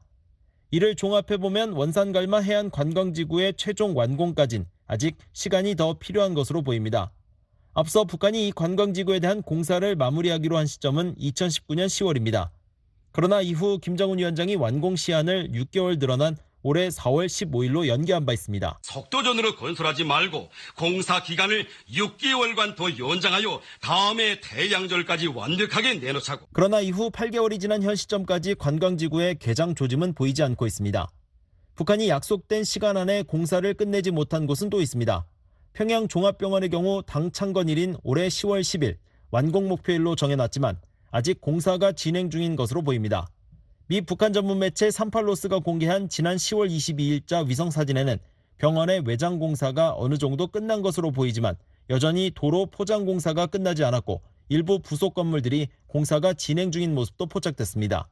이를 종합해보면 원산갈마 해안관광지구의 최종 완공까진 아직 시간이 더 필요한 것으로 보입니다. 앞서 북한이 이 관광지구에 대한 공사를 마무리하기로 한 시점은 2019년 10월입니다. 그러나 이후 김정은 위원장이 완공 시한을 6개월 늘어난 올해 4월 15일로 연기한 바 있습니다. 속도전으로 건설하지 말고 공사 기간을 6개월간 더 연장하여 다음해 태양절까지 완벽하게 내놓자고. 그러나 이후 8개월이 지난 현 시점까지 관광지구의 개장 조짐은 보이지 않고 있습니다. 북한이 약속된 시간 안에 공사를 끝내지 못한 곳은 또 있습니다. 평양 종합병원의 경우 당 창건일인 올해 10월 10일 완공 목표일로 정해놨지만 아직 공사가 진행 중인 것으로 보입니다. 미 북한 전문 매체 38로스가 공개한 지난 10월 22일자 위성사진에는 병원의 외장 공사가 어느 정도 끝난 것으로 보이지만 여전히 도로 포장 공사가 끝나지 않았고 일부 부속 건물들이 공사가 진행 중인 모습도 포착됐습니다.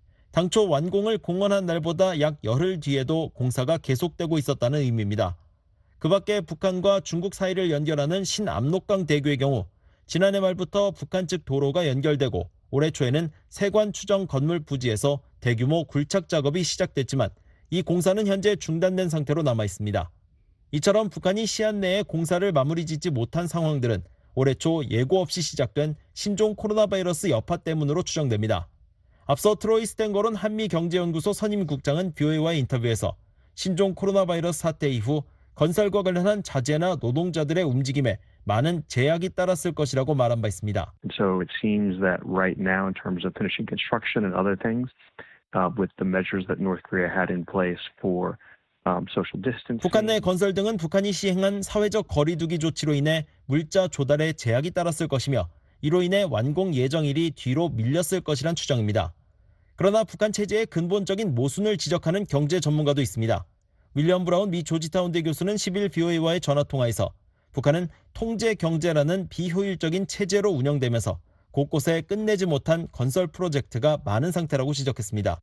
당초 완공을 공언한 날보다 약 열흘 뒤에도 공사가 계속되고 있었다는 의미입니다. 그 밖에 북한과 중국 사이를 연결하는 신압록강 대교의 경우 지난해 말부터 북한 측 도로가 연결되고 올해 초에는 세관 추정 건물 부지에서 대규모 굴착 작업이 시작됐지만 이 공사는 현재 중단된 상태로 남아 있습니다. 이처럼 북한이 시한 내에 공사를 마무리 짓지 못한 상황들은 올해 초 예고 없이 시작된 신종 코로나 바이러스 여파 때문으로 추정됩니다. 앞서 트로이 스탠거론 한미경제연구소 선임국장은 BOA와의 인터뷰에서 신종 코로나 바이러스 사태 이후 건설과 관련한 자재나 노동자들의 움직임에 많은 제약이 따랐을 것이라고 말한 바 있습니다. So it seems that right now in terms of finishing construction and other things with the measures that North Korea had in place for social distancing. 북한 내 건설 등은 북한이 시행한 사회적 거리두기 조치로 인해 물자 조달에 제약이 따랐을 것이며 이로 인해 완공 예정일이 뒤로 밀렸을 것이란 추정입니다. 그러나 북한 체제의 근본적인 모순을 지적하는 경제 전문가도 있습니다. 윌리엄 브라운 미 조지타운대 교수는 10일 VOA와의 전화통화에서 북한은 통제 경제라는 비효율적인 체제로 운영되면서 곳곳에 끝내지 못한 건설 프로젝트가 많은 상태라고 지적했습니다.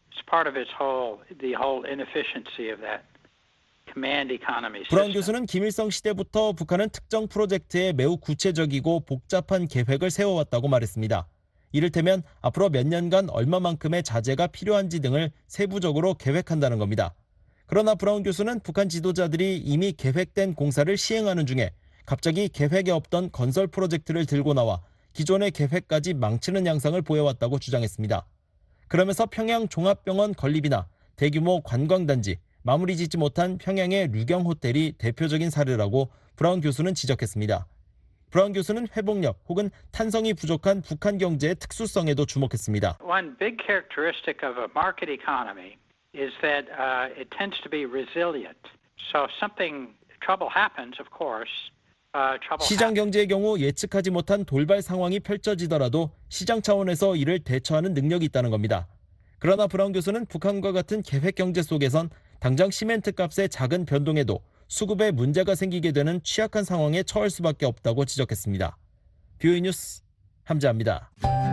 브라운 교수는 김일성 시대부터 북한은 특정 프로젝트에 매우 구체적이고 복잡한 계획을 세워왔다고 말했습니다. 이를테면 앞으로 몇 년간 얼마만큼의 자재가 필요한지 등을 세부적으로 계획한다는 겁니다. 그러나 브라운 교수는 북한 지도자들이 이미 계획된 공사를 시행하는 중에 갑자기 계획에 없던 건설 프로젝트를 들고 나와 기존의 계획까지 망치는 양상을 보여왔다고 주장했습니다. 그러면서 평양 종합병원 건립이나 대규모 관광단지, 마무리 짓지 못한 평양의 류경 호텔이 대표적인 사례라고 브라운 교수는 지적했습니다. 브라운 교수는 회복력 혹은 탄성이 부족한 북한 경제의 특수성에도 주목했습니다. One big characteristic of a market economy is that it tends to be resilient. So something trouble happens, of course. 시장 경제의 경우 예측하지 못한 돌발 상황이 펼쳐지더라도 시장 차원에서 이를 대처하는 능력이 있다는 겁니다. 그러나 브라운 교수는 북한과 같은 계획 경제 속에선 당장 시멘트 값의 작은 변동에도 수급에 문제가 생기게 되는 취약한 상황에 처할 수밖에 없다고 지적했습니다. VOA 뉴스 함자합니다.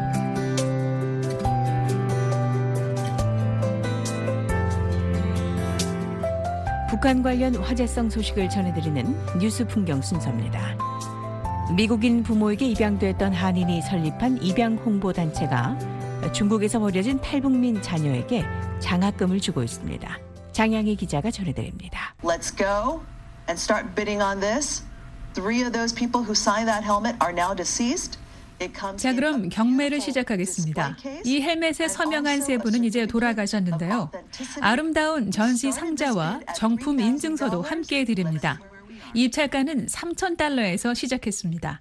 북한 관련 화제성 소식을 전해드리는 뉴스 풍경 순서입니다. 미국인 부모에게 입양됐던 한인이 설립한 입양 홍보 단체가 중국에서 버려진 탈북민 자녀에게 장학금을 주고 있습니다. 장양희 기자가 전해드립니다. Let's go and start bidding on this. 3 of those people who signed that helmet are now deceased. 자, 그럼 경매를 시작하겠습니다. 이 헬멧에 서명한 세 분은 이제 돌아가셨는데요. 아름다운 전시 상자와 정품 인증서도 함께 드립니다. 입찰가는 $3,000에서 시작했습니다.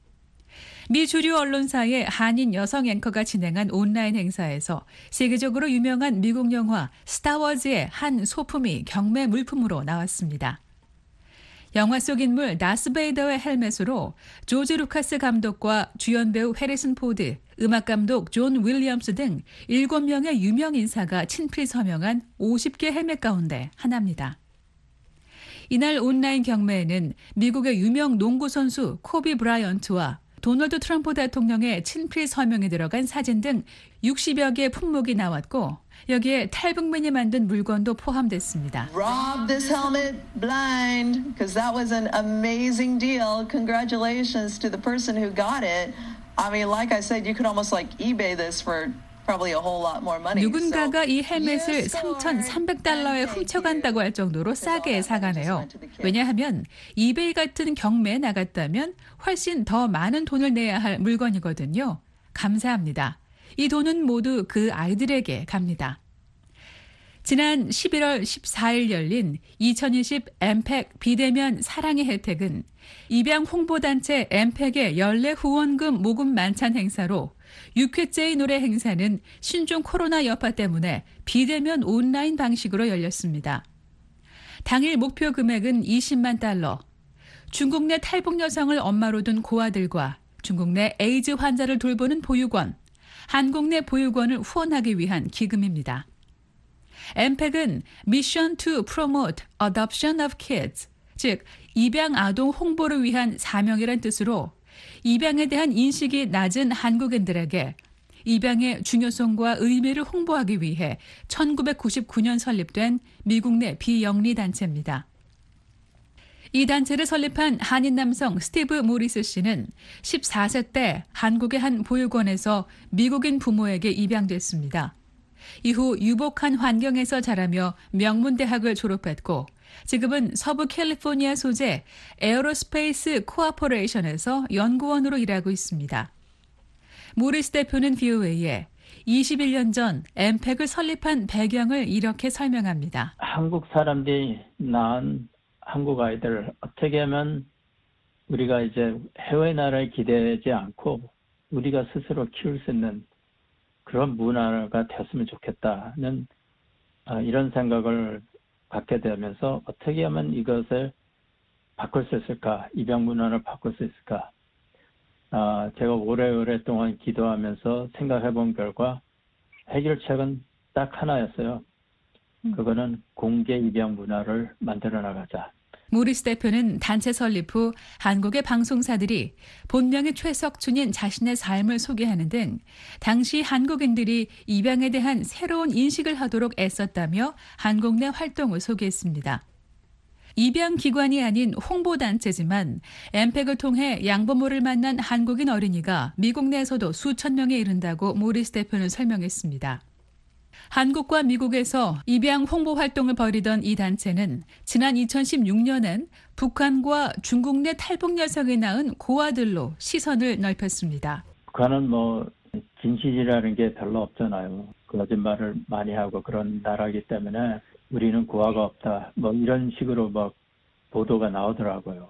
미 주류 언론사의 한인 여성 앵커가 진행한 온라인 행사에서 세계적으로 유명한 미국 영화 스타워즈의 한 소품이 경매 물품으로 나왔습니다. 영화 속 인물 다스베이더의 헬멧으로 조지 루카스 감독과 주연 배우 해리슨 포드, 음악 감독 존 윌리엄스 등 7명의 유명 인사가 친필 서명한 50개 헬멧 가운데 하나입니다. 이날 온라인 경매에는 미국의 유명 농구 선수 코비 브라이언트와 도널드 트럼프 대통령의 친필 서명이 들어간 사진 등 60여 개의 품목이 나왔고 여기에 탈북민이 만든 물건도 포함됐습니다. Rob this helmet blind because that was an amazing deal. Congratulations to the person who got it. I mean, like I said, you could almost like eBay this for probably a whole lot more money. 누군가가 이 헬멧을 $3,300에 훔쳐간다고 할 정도로 싸게 사가네요. 왜냐하면 이베이 같은 경매에 나갔다면 훨씬 더 많은 돈을 내야 할 물건이거든요. 감사합니다. 이 돈은 모두 그 아이들에게 갑니다. 지난 11월 14일 열린 2020 엠팩 비대면 사랑의 혜택은 입양 홍보단체 엠팩의 연례 후원금 모금 만찬 행사로 6회째의 노래 행사는 신종 코로나 여파 때문에 비대면 온라인 방식으로 열렸습니다. 당일 목표 금액은 $200,000. 중국 내 탈북 여성을 엄마로 둔 고아들과 중국 내 에이즈 환자를 돌보는 보육원, 한국 내 보육원을 후원하기 위한 기금입니다. 엠팩은 Mission to Promote Adoption of Kids, 즉 입양 아동 홍보를 위한 사명이란 뜻으로 입양에 대한 인식이 낮은 한국인들에게 입양의 중요성과 의미를 홍보하기 위해 1999년 설립된 미국 내 비영리 단체입니다. 이 단체를 설립한 한인 남성 스티브 모리스 씨는 14세 때 한국의 한 보육원에서 미국인 부모에게 입양됐습니다. 이후 유복한 환경에서 자라며 명문대학을 졸업했고 지금은 서부 캘리포니아 소재 에어로스페이스 코어포레이션에서 연구원으로 일하고 있습니다. 모리스 대표는 VOA에 21년 전 엠팩을 설립한 배경을 이렇게 설명합니다. 한국 사람들이 낳은 한국 아이들 어떻게 하면 우리가 이제 해외 나라에 기대지 않고 우리가 스스로 키울 수 있는 그런 문화가 되었으면 좋겠다는 이런 생각을 받게 되면서 어떻게 하면 이것을 바꿀 수 있을까? 입양 문화를 바꿀 수 있을까? 제가 오랫동안 기도하면서 생각해 본 결과 해결책은 딱 하나였어요. 그거는 공개 입양 문화를 만들어 나가자. 모리스 대표는 단체 설립 후 한국의 방송사들이 본명의 최석준인 자신의 삶을 소개하는 등 당시 한국인들이 입양에 대한 새로운 인식을 하도록 애썼다며 한국 내 활동을 소개했습니다. 입양기관이 아닌 홍보단체지만 엠팩을 통해 양부모를 만난 한국인 어린이가 미국 내에서도 수천 명에 이른다고 모리스 대표는 설명했습니다. 한국과 미국에서 입양 홍보 활동을 벌이던 이 단체는 지난 2016년엔 북한과 중국 내 탈북 여성이 낳은 고아들로 시선을 넓혔습니다. 북한은 진실이라는 게 별로 없잖아요. 거짓말을 많이 하고 그런 나라이기 때문에 우리는 고아가 없다. 이런 식으로 보도가 나오더라고요.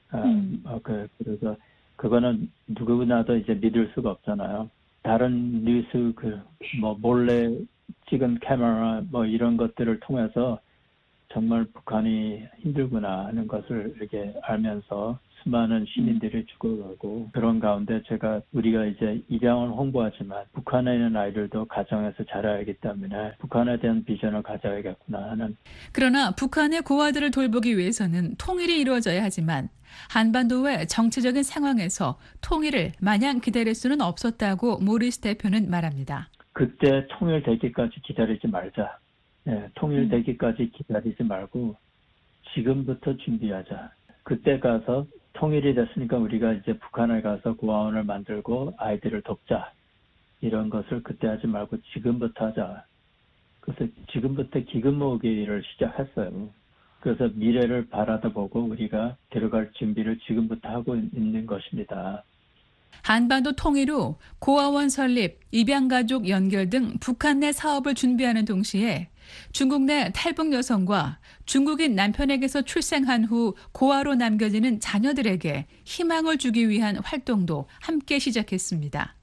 그래서 그거는 누구나도 이제 믿을 수가 없잖아요. 다른 뉴스 몰래 찍은 카메라 이런 것들을 통해서 정말 북한이 힘들구나 하는 것을 이렇게 알면서 수많은 시민들이 죽어가고 그런 가운데 우리가 이제 입양을 홍보하지만 북한에 있는 아이들도 가정에서 자라야 하기 때문에 북한에 대한 비전을 가져야겠구나 하는. 그러나 북한의 고아들을 돌보기 위해서는 통일이 이루어져야 하지만 한반도의 정치적인 상황에서 통일을 마냥 기다릴 수는 없었다고 모리스 대표는 말합니다. 그때 통일되기까지 기다리지 말자. 통일되기까지 기다리지 말고 지금부터 준비하자. 그때 가서 통일이 됐으니까 우리가 이제 북한에 가서 고아원을 만들고 아이들을 돕자. 이런 것을 그때 하지 말고 지금부터 하자. 그래서 지금부터 기금 모으기를 시작했어요. 그래서 미래를 바라다보고 우리가 들어갈 준비를 지금부터 하고 있는 것입니다. 한반도 통일 후 고아원 설립, 입양가족 연결 등 북한 내 사업을 준비하는 동시에 중국 내 탈북 여성과 중국인 남편에게서 출생한 후 고아로 남겨지는 자녀들에게 희망을 주기 위한 활동도 함께 시작했습니다.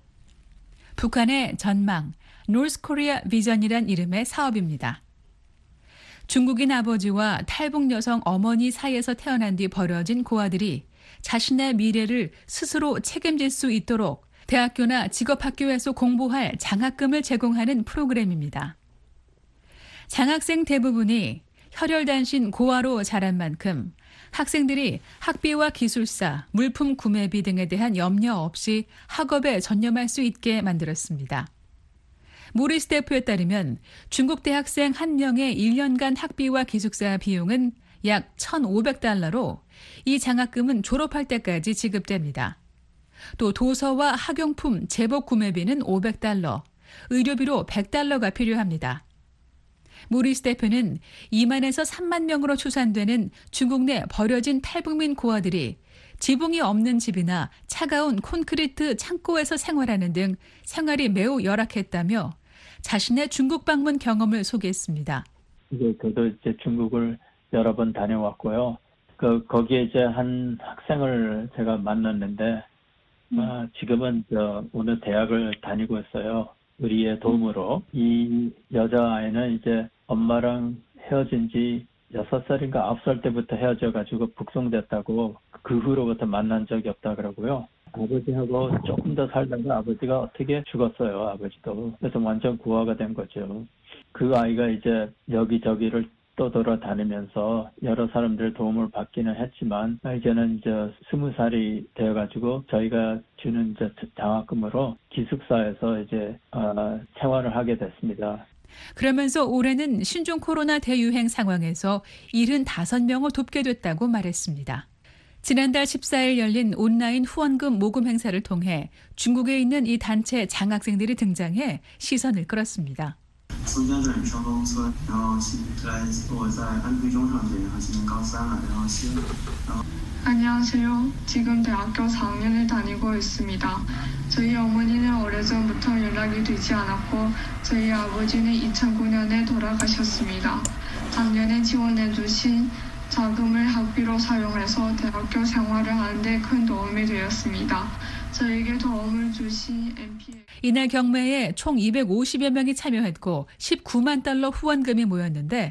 북한의 전망, 노스 코리아 비전이란 이름의 사업입니다. 중국인 아버지와 탈북 여성 어머니 사이에서 태어난 뒤 버려진 고아들이 자신의 미래를 스스로 책임질 수 있도록 대학교나 직업학교에서 공부할 장학금을 제공하는 프로그램입니다. 장학생 대부분이 혈혈단신 고아로 자란 만큼 학생들이 학비와 기술사, 물품 구매비 등에 대한 염려 없이 학업에 전념할 수 있게 만들었습니다. 모리스 대표에 따르면 중국 대학생 한 명의 1년간 학비와 기숙사 비용은 약 $1,500로 이 장학금은 졸업할 때까지 지급됩니다. 또 도서와 학용품 제복 구매비는 $500, 의료비로 $100가 필요합니다. 모리스 대표는 2만에서 3만 명으로 추산되는 중국 내 버려진 탈북민 고아들이 지붕이 없는 집이나 차가운 콘크리트 창고에서 생활하는 등 생활이 매우 열악했다며 자신의 중국 방문 경험을 소개했습니다. 저도 이제 중국을 여러 번 다녀왔고요. 거기에 이제 한 학생을 제가 만났는데 지금은 오늘 대학을 다니고 있어요. 우리의 도움으로. 이 여자아이는 이제 엄마랑 헤어진 지 6살인가 9살 때부터 헤어져가지고 북송됐다고 그 후로부터 만난 적이 없다 그러고요. 아버지하고 조금 더 살다가 아버지가 어떻게 죽었어요. 아버지도. 그래서 완전 고아가 된 거죠. 그 아이가 이제 여기저기를 떠돌아다니면서 여러 사람들의 도움을 받기는 했지만 이제는 이제 20살이 되어가지고 저희가 주는 이제 장학금으로 기숙사에서 이제 생활을 하게 됐습니다. 그러면서 올해는 신종 코로나 대유행 상황에서 75명을 돕게 됐다고 말했습니다. 지난달 14일 열린 온라인 후원금 모금 행사를 통해 중국에 있는 이 단체 장학생들이 등장해 시선을 끌었습니다. 안녕하세요. 지금 대학교 4학년을 다니고 있습니다. 저희 어머니는 오래전부터 연락이 되지 않았고 저희 아버지는 2009년에 돌아가셨습니다. 작년에 지원해 주신 자금을 학비로 사용해서 대학교 생활을 하는데 큰 도움이 되었습니다. 저에게 도움을 주신 MPA. 이날 경매에 총 250여 명이 참여했고 $19만 후원금이 모였는데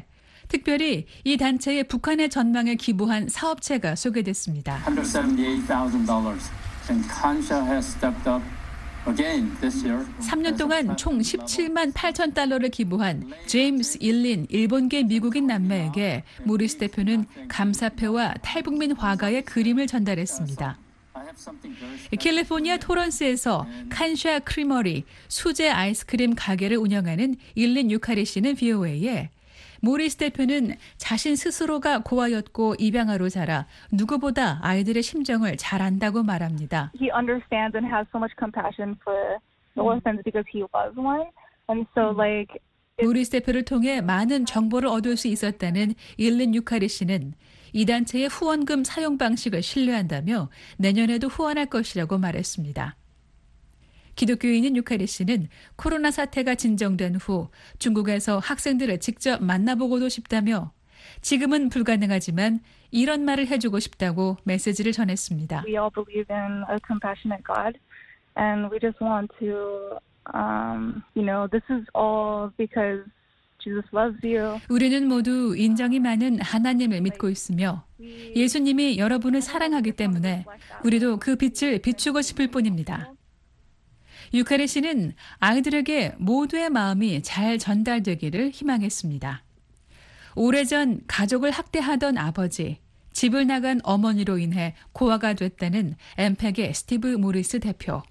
특별히 이 단체의 북한의 전망에 기부한 사업체가 소개됐습니다. $178,000 and Kansha has stepped up again this year. 3년 동안 총 17만 8천 달러를 기부한 제임스 일린 일본계 미국인 남매에게 모리스 대표는 감사패와 탈북민 화가의 그림을 전달했습니다. 캘리포니아 토런스에서 칸샤 크리머리 수제 아이스크림 가게를 운영하는 일린 유카리 씨는 VOA에 모리스 대표는 자신 스스로가 고아였고 입양아로 자라 누구보다 아이들의 심정을 잘 안다고 말합니다. He understands and has so much compassion for the orphans because he was one. And so like 모리스 대표를 통해 많은 정보를 얻을 수 있었다는 일린 유카리 씨는 이 단체의 후원금 사용 방식을 신뢰한다며 내년에도 후원할 것이라고 말했습니다. 기독교인인 유카리 씨는 코로나 사태가 진정된 후 중국에서 학생들을 직접 만나보고도 싶다며 지금은 불가능하지만 이런 말을 해주고 싶다고 메시지를 전했습니다. We all believe in a compassionate God and we just want to, this is all because Jesus loves you. 우리는 모두 인정이 많은 하나님을 믿고 있으며 예수님이 여러분을 사랑하기 때문에 우리도 그 빛을 비추고 싶을 뿐입니다. 유카리 씨는 아이들에게 모두의 마음이 잘 전달되기를 희망했습니다. 오래전 가족을 학대하던 아버지, 집을 나간 어머니로 인해 고아가 됐다는 엠팩의 스티브 모리스 대표.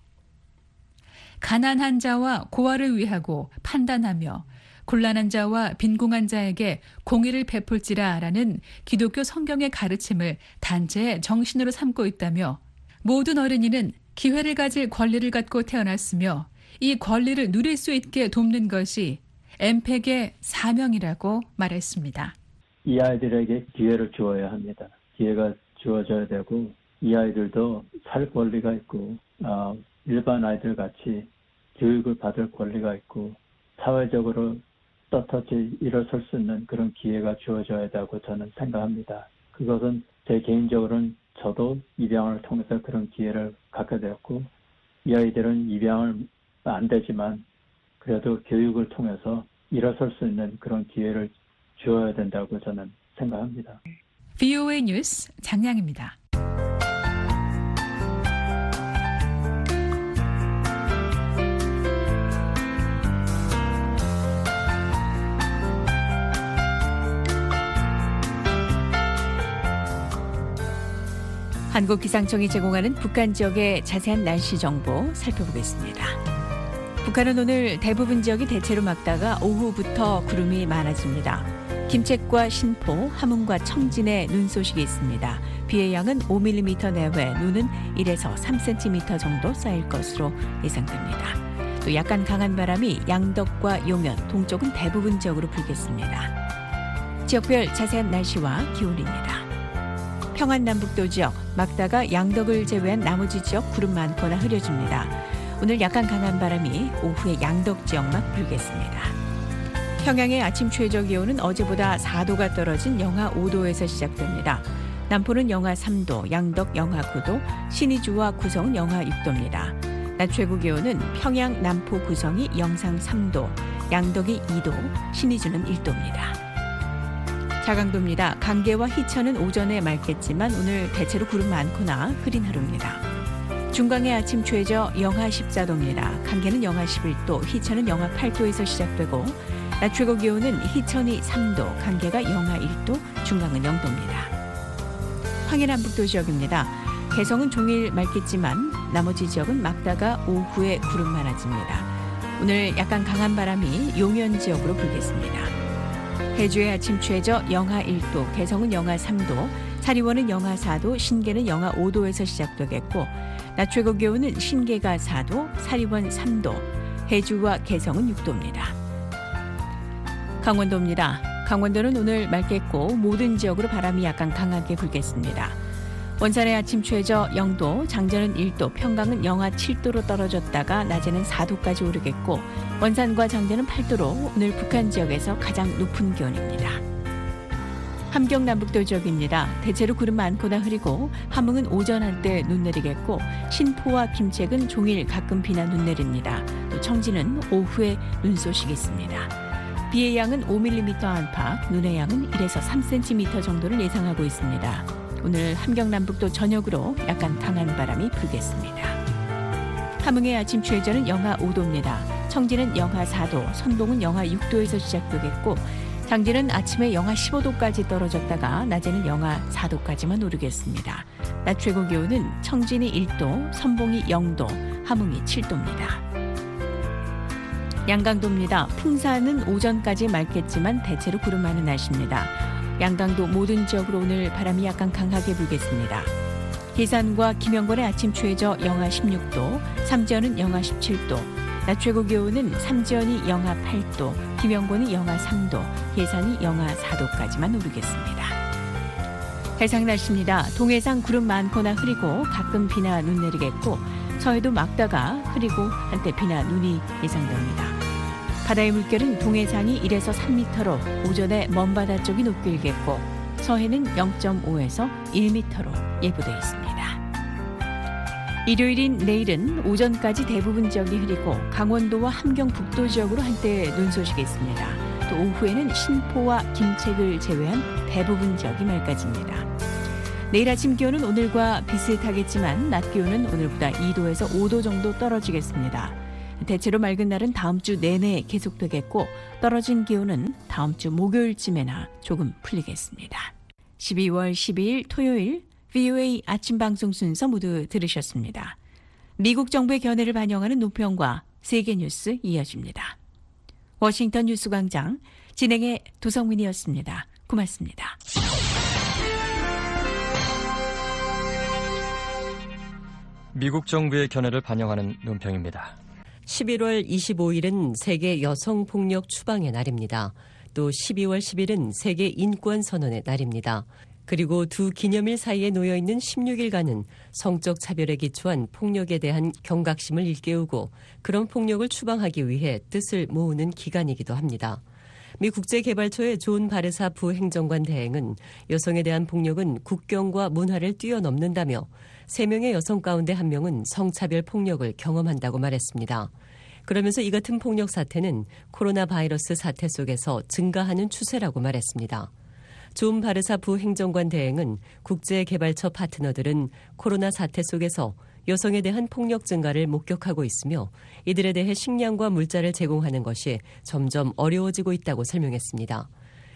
가난한 자와 고아를 위하고 판단하며 곤란한 자와 빈궁한 자에게 공의를 베풀지라라는 기독교 성경의 가르침을 단체의 정신으로 삼고 있다며 모든 어린이는 기회를 가질 권리를 갖고 태어났으며 이 권리를 누릴 수 있게 돕는 것이 엠팩의 사명이라고 말했습니다. 이 아이들에게 기회를 주어야 합니다. 기회가 주어져야 되고 이 아이들도 살 권리가 있고 일반 아이들 같이 교육을 받을 권리가 있고 사회적으로 떳떳이 일어설 수 있는 그런 기회가 주어져야 되고 저는 생각합니다. 그것은 제 개인적으로는 저도 입양을 통해서 그런 기회를 갖게 되었고 이 아이들은 입양을 안 되지만 그래도 교육을 통해서 일어설 수 있는 그런 기회를 주어야 된다고 저는 생각합니다. VOA 뉴스 장량입니다. 한국기상청이 제공하는 북한 지역의 자세한 날씨 정보 살펴보겠습니다. 북한은 오늘 대부분 지역이 대체로 맑다가 오후부터 구름이 많아집니다. 김책과 신포, 함흥과 청진에 눈 소식이 있습니다. 비의 양은 5mm 내외, 눈은 1에서 3cm 정도 쌓일 것으로 예상됩니다. 또 약간 강한 바람이 양덕과 용현, 동쪽은 대부분 지역으로 불겠습니다. 지역별 자세한 날씨와 기온입니다. 평안남북도 지역, 맑다가 양덕을 제외한 나머지 지역 구름 많거나 흐려집니다. 오늘 약간 강한 바람이 오후에 양덕 지역만 불겠습니다. 평양의 아침 최저 기온은 어제보다 4도가 떨어진 영하 5도에서 시작됩니다. 남포는 영하 3도, 양덕 영하 9도, 신의주와 구성은 영하 6도입니다. 낮 최고 기온은 평양, 남포, 구성이 영상 3도, 양덕이 2도, 신의주는 1도입니다. 자강도입니다. 강계와 희천은 오전에 맑겠지만 오늘 대체로 구름 많거나 흐린 하루입니다. 중강의 아침 최저 영하 14도입니다. 강계는 영하 11도, 희천은 영하 8도에서 시작되고 낮 최고 기온은 희천이 3도, 강계가 영하 1도, 중강은 0도입니다. 황해남북도 지역입니다. 개성은 종일 맑겠지만 나머지 지역은 맑다가 오후에 구름 많아집니다. 오늘 약간 강한 바람이 용현 지역으로 불겠습니다. 해주의 아침 최저 영하 1도, 개성은 영하 3도, 사리원은 영하 4도, 신계는 영하 5도에서 시작되겠고 낮 최고 기온은 신계가 4도, 사리원 3도, 해주와 개성은 6도입니다. 강원도입니다. 강원도는 오늘 맑겠고 모든 지역으로 바람이 약간 강하게 불겠습니다. 원산의 아침 최저 0도, 장전은 1도, 평강은 영하 7도로 떨어졌다가 낮에는 4도까지 오르겠고 원산과 장전은 8도로 오늘 북한 지역에서 가장 높은 기온입니다. 함경 남북도 지역입니다. 대체로 구름 많거나 흐리고 함흥은 오전 한때 눈 내리겠고 신포와 김책은 종일 가끔 비나 눈 내립니다. 또 청진은 오후에 눈 소식이 있습니다. 비의 양은 5mm 안팎, 눈의 양은 1에서 3cm 정도를 예상하고 있습니다. 오늘 함경 남북도 전역으로 약간 강한 바람이 불겠습니다. 함흥의 아침 최저는 영하 5도입니다. 청진은 영하 4도, 선동은 영하 6도에서 시작되겠고 당진은 아침에 영하 15도까지 떨어졌다가 낮에는 영하 4도까지만 오르겠습니다. 낮 최고 기온은 청진이 1도, 선봉이 0도, 함흥이 7도입니다. 양강도입니다. 풍사는 오전까지 맑겠지만 대체로 구름 많은 날씨입니다. 양강도 모든 지역으로 오늘 바람이 약간 강하게 불겠습니다. 기산과 김영권의 아침 최저 영하 16도, 삼지연은 영하 17도, 낮 최고 기온은 삼지연이 영하 8도, 김영권이 영하 3도, 계산이 영하 4도까지만 오르겠습니다. 해상 날씨입니다. 동해상 구름 많거나 흐리고 가끔 비나 눈 내리겠고 서해도 막다가 흐리고 한때 비나 눈이 예상됩니다. 바다의 물결은 동해상이 1에서 3m로 오전에 먼바다 쪽이 높게 일겠고 서해는 0.5에서 1m로 예보되어 있습니다. 일요일인 내일은 오전까지 대부분 지역이 흐리고 강원도와 함경 북도 지역으로 한때 눈 소식이 있습니다. 또 오후에는 신포와 김책을 제외한 대부분 지역이 맑아집니다. 내일 아침 기온은 오늘과 비슷하겠지만 낮 기온은 오늘보다 2도에서 5도 정도 떨어지겠습니다. 대체로 맑은 날은 다음 주 내내 계속되겠고 떨어진 기온은 다음 주 목요일쯤에나 조금 풀리겠습니다. 12월 12일 토요일 VOA 아침 방송 순서 모두 들으셨습니다. 미국 정부의 견해를 반영하는 논평과 세계 뉴스 이어집니다. 워싱턴 뉴스광장 진행의 도성민이었습니다. 고맙습니다. 미국 정부의 견해를 반영하는 논평입니다. 11월 25일은 세계 여성폭력 추방의 날입니다. 또 12월 10일은 세계 인권선언의 날입니다. 그리고 두 기념일 사이에 놓여있는 16일간은 성적 차별에 기초한 폭력에 대한 경각심을 일깨우고 그런 폭력을 추방하기 위해 뜻을 모으는 기간이기도 합니다. 미 국제개발처의 존 바르사 부행정관 대행은 여성에 대한 폭력은 국경과 문화를 뛰어넘는다며 3명의 여성 가운데 1명은 성차별 폭력을 경험한다고 말했습니다. 그러면서 이 같은 폭력 사태는 코로나 바이러스 사태 속에서 증가하는 추세라고 말했습니다. 존 바르사 부행정관 대행은 국제개발처 파트너들은 코로나 사태 속에서 여성에 대한 폭력 증가를 목격하고 있으며 이들에 대해 식량과 물자를 제공하는 것이 점점 어려워지고 있다고 설명했습니다.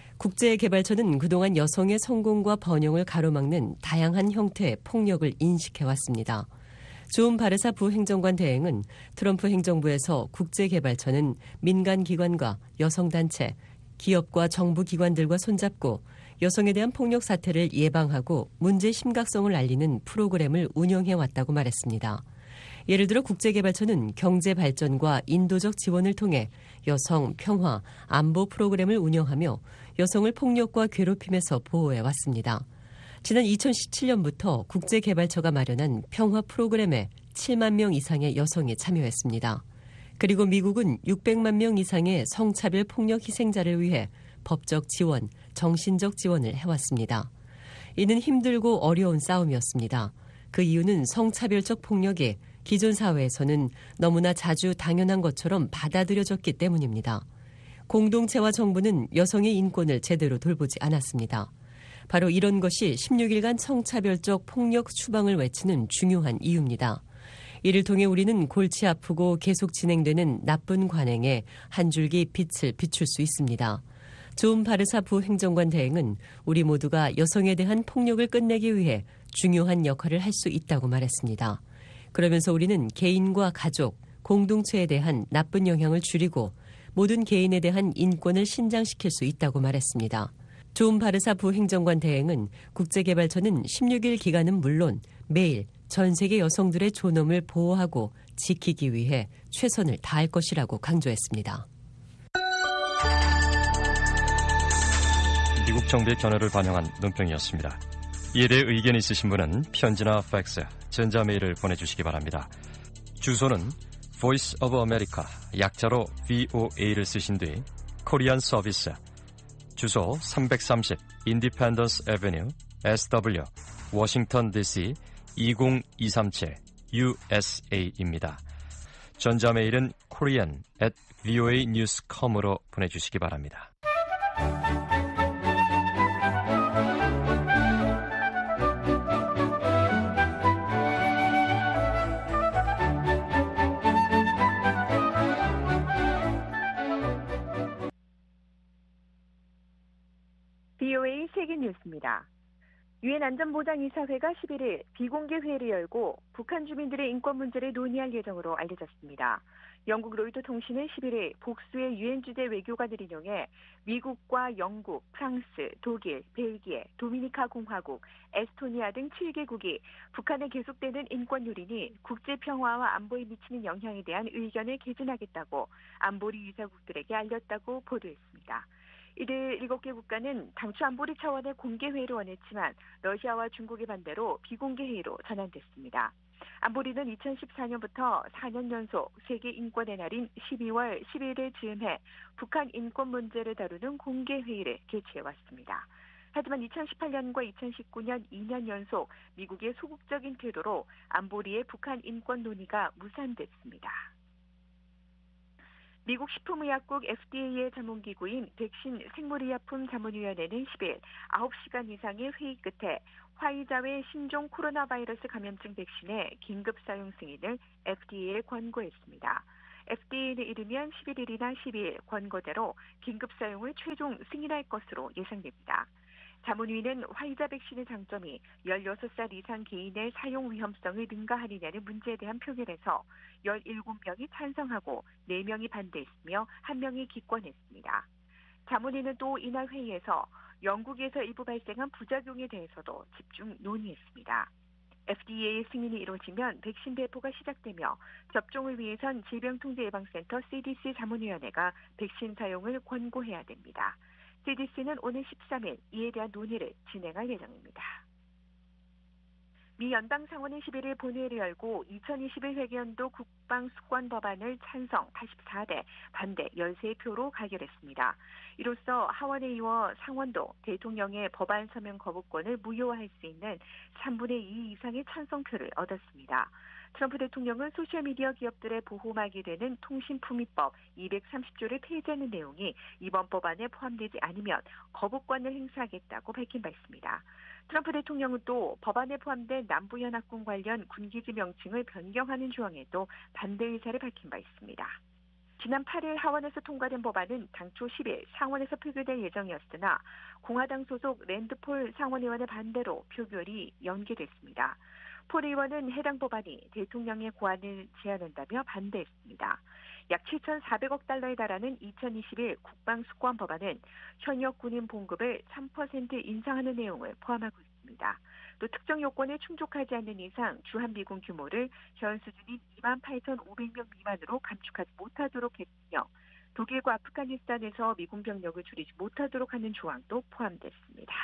국제개발처는 그동안 여성의 성공과 번영을 가로막는 다양한 형태의 폭력을 인식해왔습니다. 존 바르사 부행정관 대행은 트럼프 행정부에서 국제개발처는 민간기관과 여성단체, 기업과 정부 기관들과 손잡고 여성에 대한 폭력 사태를 예방하고 문제의 심각성을 알리는 프로그램을 운영해왔다고 말했습니다. 예를 들어 국제개발처는 경제발전과 인도적 지원을 통해 여성 평화, 안보 프로그램을 운영하며 여성을 폭력과 괴롭힘에서 보호해왔습니다. 지난 2017년부터 국제개발처가 마련한 평화 프로그램에 7만 명 이상의 여성이 참여했습니다. 그리고 미국은 600만 명 이상의 성차별 폭력 희생자를 위해 법적 지원, 정신적 지원을 해왔습니다. 이는 힘들고 어려운 싸움이었습니다. 그 이유는 성차별적 폭력이 기존 사회에서는 너무나 자주 당연한 것처럼 받아들여졌기 때문입니다. 공동체와 정부는 여성의 인권을 제대로 돌보지 않았습니다. 바로 이런 것이 16일간 성차별적 폭력 추방을 외치는 중요한 이유입니다. 이를 통해 우리는 골치 아프고 계속 진행되는 나쁜 관행에 한 줄기 빛을 비출 수 있습니다. 존 바르사 부행정관 대행은 우리 모두가 여성에 대한 폭력을 끝내기 위해 중요한 역할을 할 수 있다고 말했습니다. 그러면서 우리는 개인과 가족, 공동체에 대한 나쁜 영향을 줄이고 모든 개인에 대한 인권을 신장시킬 수 있다고 말했습니다. 존 바르사 부행정관 대행은 국제개발처는 16일 기간은 물론 매일 전 세계 여성들의 존엄을 보호하고 지키기 위해 최선을 다할 것이라고 강조했습니다. 미국 정부의 견해를 반영한 논평이었습니다. 이에 대해 의견이 있으신 분은 편지나 팩스, 전자메일을 보내주시기 바랍니다. 주소는 Voice of America, 약자로 VOA를 쓰신 뒤 코리안 서비스, 주소 330 Independence Avenue, SW, 워싱턴 DC 20237 USA입니다. 전자메일은 korean@ voanews.com으로 보내주시기 바랍니다. VOA 세계뉴스입니다. 유엔 안전보장이사회가 11일 비공개 회의를 열고 북한 주민들의 인권 문제를 논의할 예정으로 알려졌습니다. 영국 로이터 통신은 11일 복수의 유엔 주재 외교관을 인용해 미국과 영국, 프랑스, 독일, 벨기에, 도미니카 공화국, 에스토니아 등 7개국이 북한의 계속되는 인권 유린이 국제 평화와 안보에 미치는 영향에 대한 의견을 개진하겠다고 안보리 이사국들에게 알렸다고 보도했습니다. 이들 7개 국가는 당초 안보리 차원의 공개 회의를 원했지만 러시아와 중국의 반대로 비공개 회의로 전환됐습니다. 안보리는 2014년부터 4년 연속 세계 인권의 날인 12월 11일을 즈음해 북한 인권 문제를 다루는 공개 회의를 개최해왔습니다. 하지만 2018년과 2019년 2년 연속 미국의 소극적인 태도로 안보리의 북한 인권 논의가 무산됐습니다. 미국 식품의약국 FDA의 자문기구인 백신 생물의약품 자문위원회는 10일 9시간 이상의 회의 끝에 화이자의 신종 코로나 바이러스 감염증 백신의 긴급 사용 승인을 FDA에 권고했습니다. FDA는 이르면 11일이나 12일 권고대로 긴급 사용을 최종 승인할 것으로 예상됩니다. 자문위는 화이자 백신의 장점이 16살 이상 개인의 사용 위험성을 능가하느냐는 문제에 대한 표결에서 17명이 찬성하고 4명이 반대했으며 1명이 기권했습니다. 자문위는 또 이날 회의에서 영국에서 일부 발생한 부작용에 대해서도 집중 논의했습니다. FDA의 승인이 이루어지면 백신 배포가 시작되며 접종을 위해선 질병통제예방센터 CDC 자문위원회가 백신 사용을 권고해야 됩니다. CDC는 오늘 13일 이에 대한 논의를 진행할 예정입니다. 미 연방상원은 11일 본회의를 열고 2021 회계연도 국방수권법안을 찬성 84대, 반대 13표로 가결했습니다. 이로써 하원에 이어 상원도 대통령의 법안 서명 거부권을 무효화할 수 있는 3분의 2 이상의 찬성표를 얻었습니다. 트럼프 대통령은 소셜미디어 기업들의 보호막이 되는 통신품위법 230조를 폐지하는 내용이 이번 법안에 포함되지 않으면 거부권을 행사하겠다고 밝힌 바 있습니다. 트럼프 대통령은 또 법안에 포함된 남부연합군 관련 군기지 명칭을 변경하는 조항에도 반대 의사를 밝힌 바 있습니다. 지난 8일 하원에서 통과된 법안은 당초 10일 상원에서 표결될 예정이었으나 공화당 소속 랜드폴 상원의원의 반대로 표결이 연기됐습니다. 폴 의원은 해당 법안이 대통령의 고안을 제한한다며 반대했습니다. 약 7,400억 달러에 달하는 2021 국방수권 법안은 현역 군인 봉급을 3% 인상하는 내용을 포함하고 있습니다. 또 특정 요건에 충족하지 않는 이상 주한미군 규모를 현 수준인 28,500명 미만으로 감축하지 못하도록 했으며 독일과 아프가니스탄에서 미군 병력을 줄이지 못하도록 하는 조항도 포함됐습니다.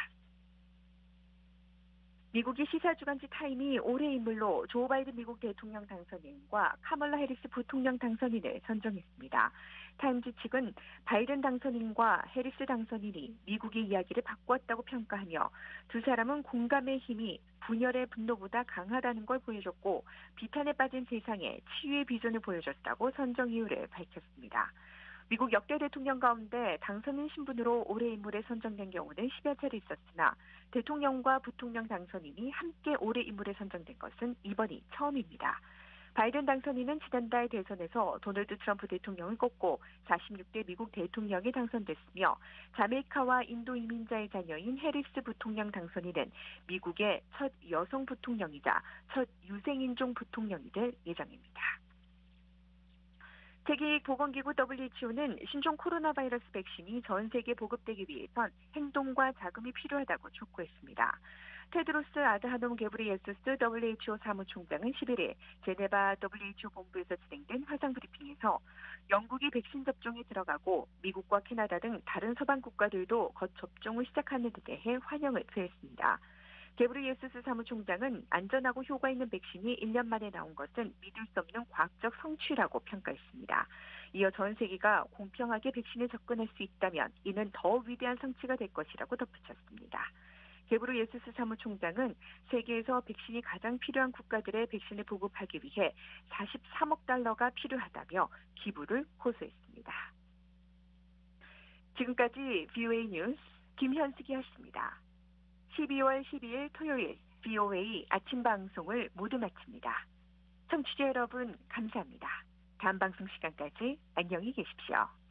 미국의 시사주간지 타임이 올해 인물로 조 바이든 미국 대통령 당선인과 카멀라 해리스 부통령 당선인을 선정했습니다. 타임지 측은 바이든 당선인과 해리스 당선인이 미국의 이야기를 바꾸었다고 평가하며 두 사람은 공감의 힘이 분열의 분노보다 강하다는 걸 보여줬고 비탄에 빠진 세상에 치유의 비전을 보여줬다고 선정 이유를 밝혔습니다. 미국 역대 대통령 가운데 당선인 신분으로 올해 인물에 선정된 경우는 10여 차례 있었으나 대통령과 부통령 당선인이 함께 올해 인물에 선정된 것은 이번이 처음입니다. 바이든 당선인은 지난달 대선에서 도널드 트럼프 대통령을 꺾고 46대 미국 대통령이 당선됐으며 자메이카와 인도 이민자의 자녀인 해리스 부통령 당선인은 미국의 첫 여성 부통령이자 첫 유생인종 부통령이 될 예정입니다. 세계보건기구 WHO는 신종 코로나 바이러스 백신이 전 세계에 보급되기 위해선 행동과 자금이 필요하다고 촉구했습니다. 테드로스 아드하놈 게브리예수스 WHO 사무총장은 11일 제네바 WHO 본부에서 진행된 화상 브리핑에서 영국이 백신 접종에 들어가고 미국과 캐나다 등 다른 서방 국가들도 곧 접종을 시작하는 데 대해 환영을 표했습니다. 게브리예수스 사무총장은 안전하고 효과 있는 백신이 1년 만에 나온 것은 믿을 수 없는 과학적 성취라고 평가했습니다. 이어 전 세계가 공평하게 백신에 접근할 수 있다면 이는 더 위대한 성취가 될 것이라고 덧붙였습니다. 게브르예수스 사무총장은 세계에서 백신이 가장 필요한 국가들의 백신을 보급하기 위해 43억 달러가 필요하다며 기부를 호소했습니다. 지금까지 VOA 뉴스 김현숙이었습니다. 12월 12일 토요일 VOA 아침 방송을 모두 마칩니다. 청취자 여러분 감사합니다. 다음 방송 시간까지 안녕히 계십시오.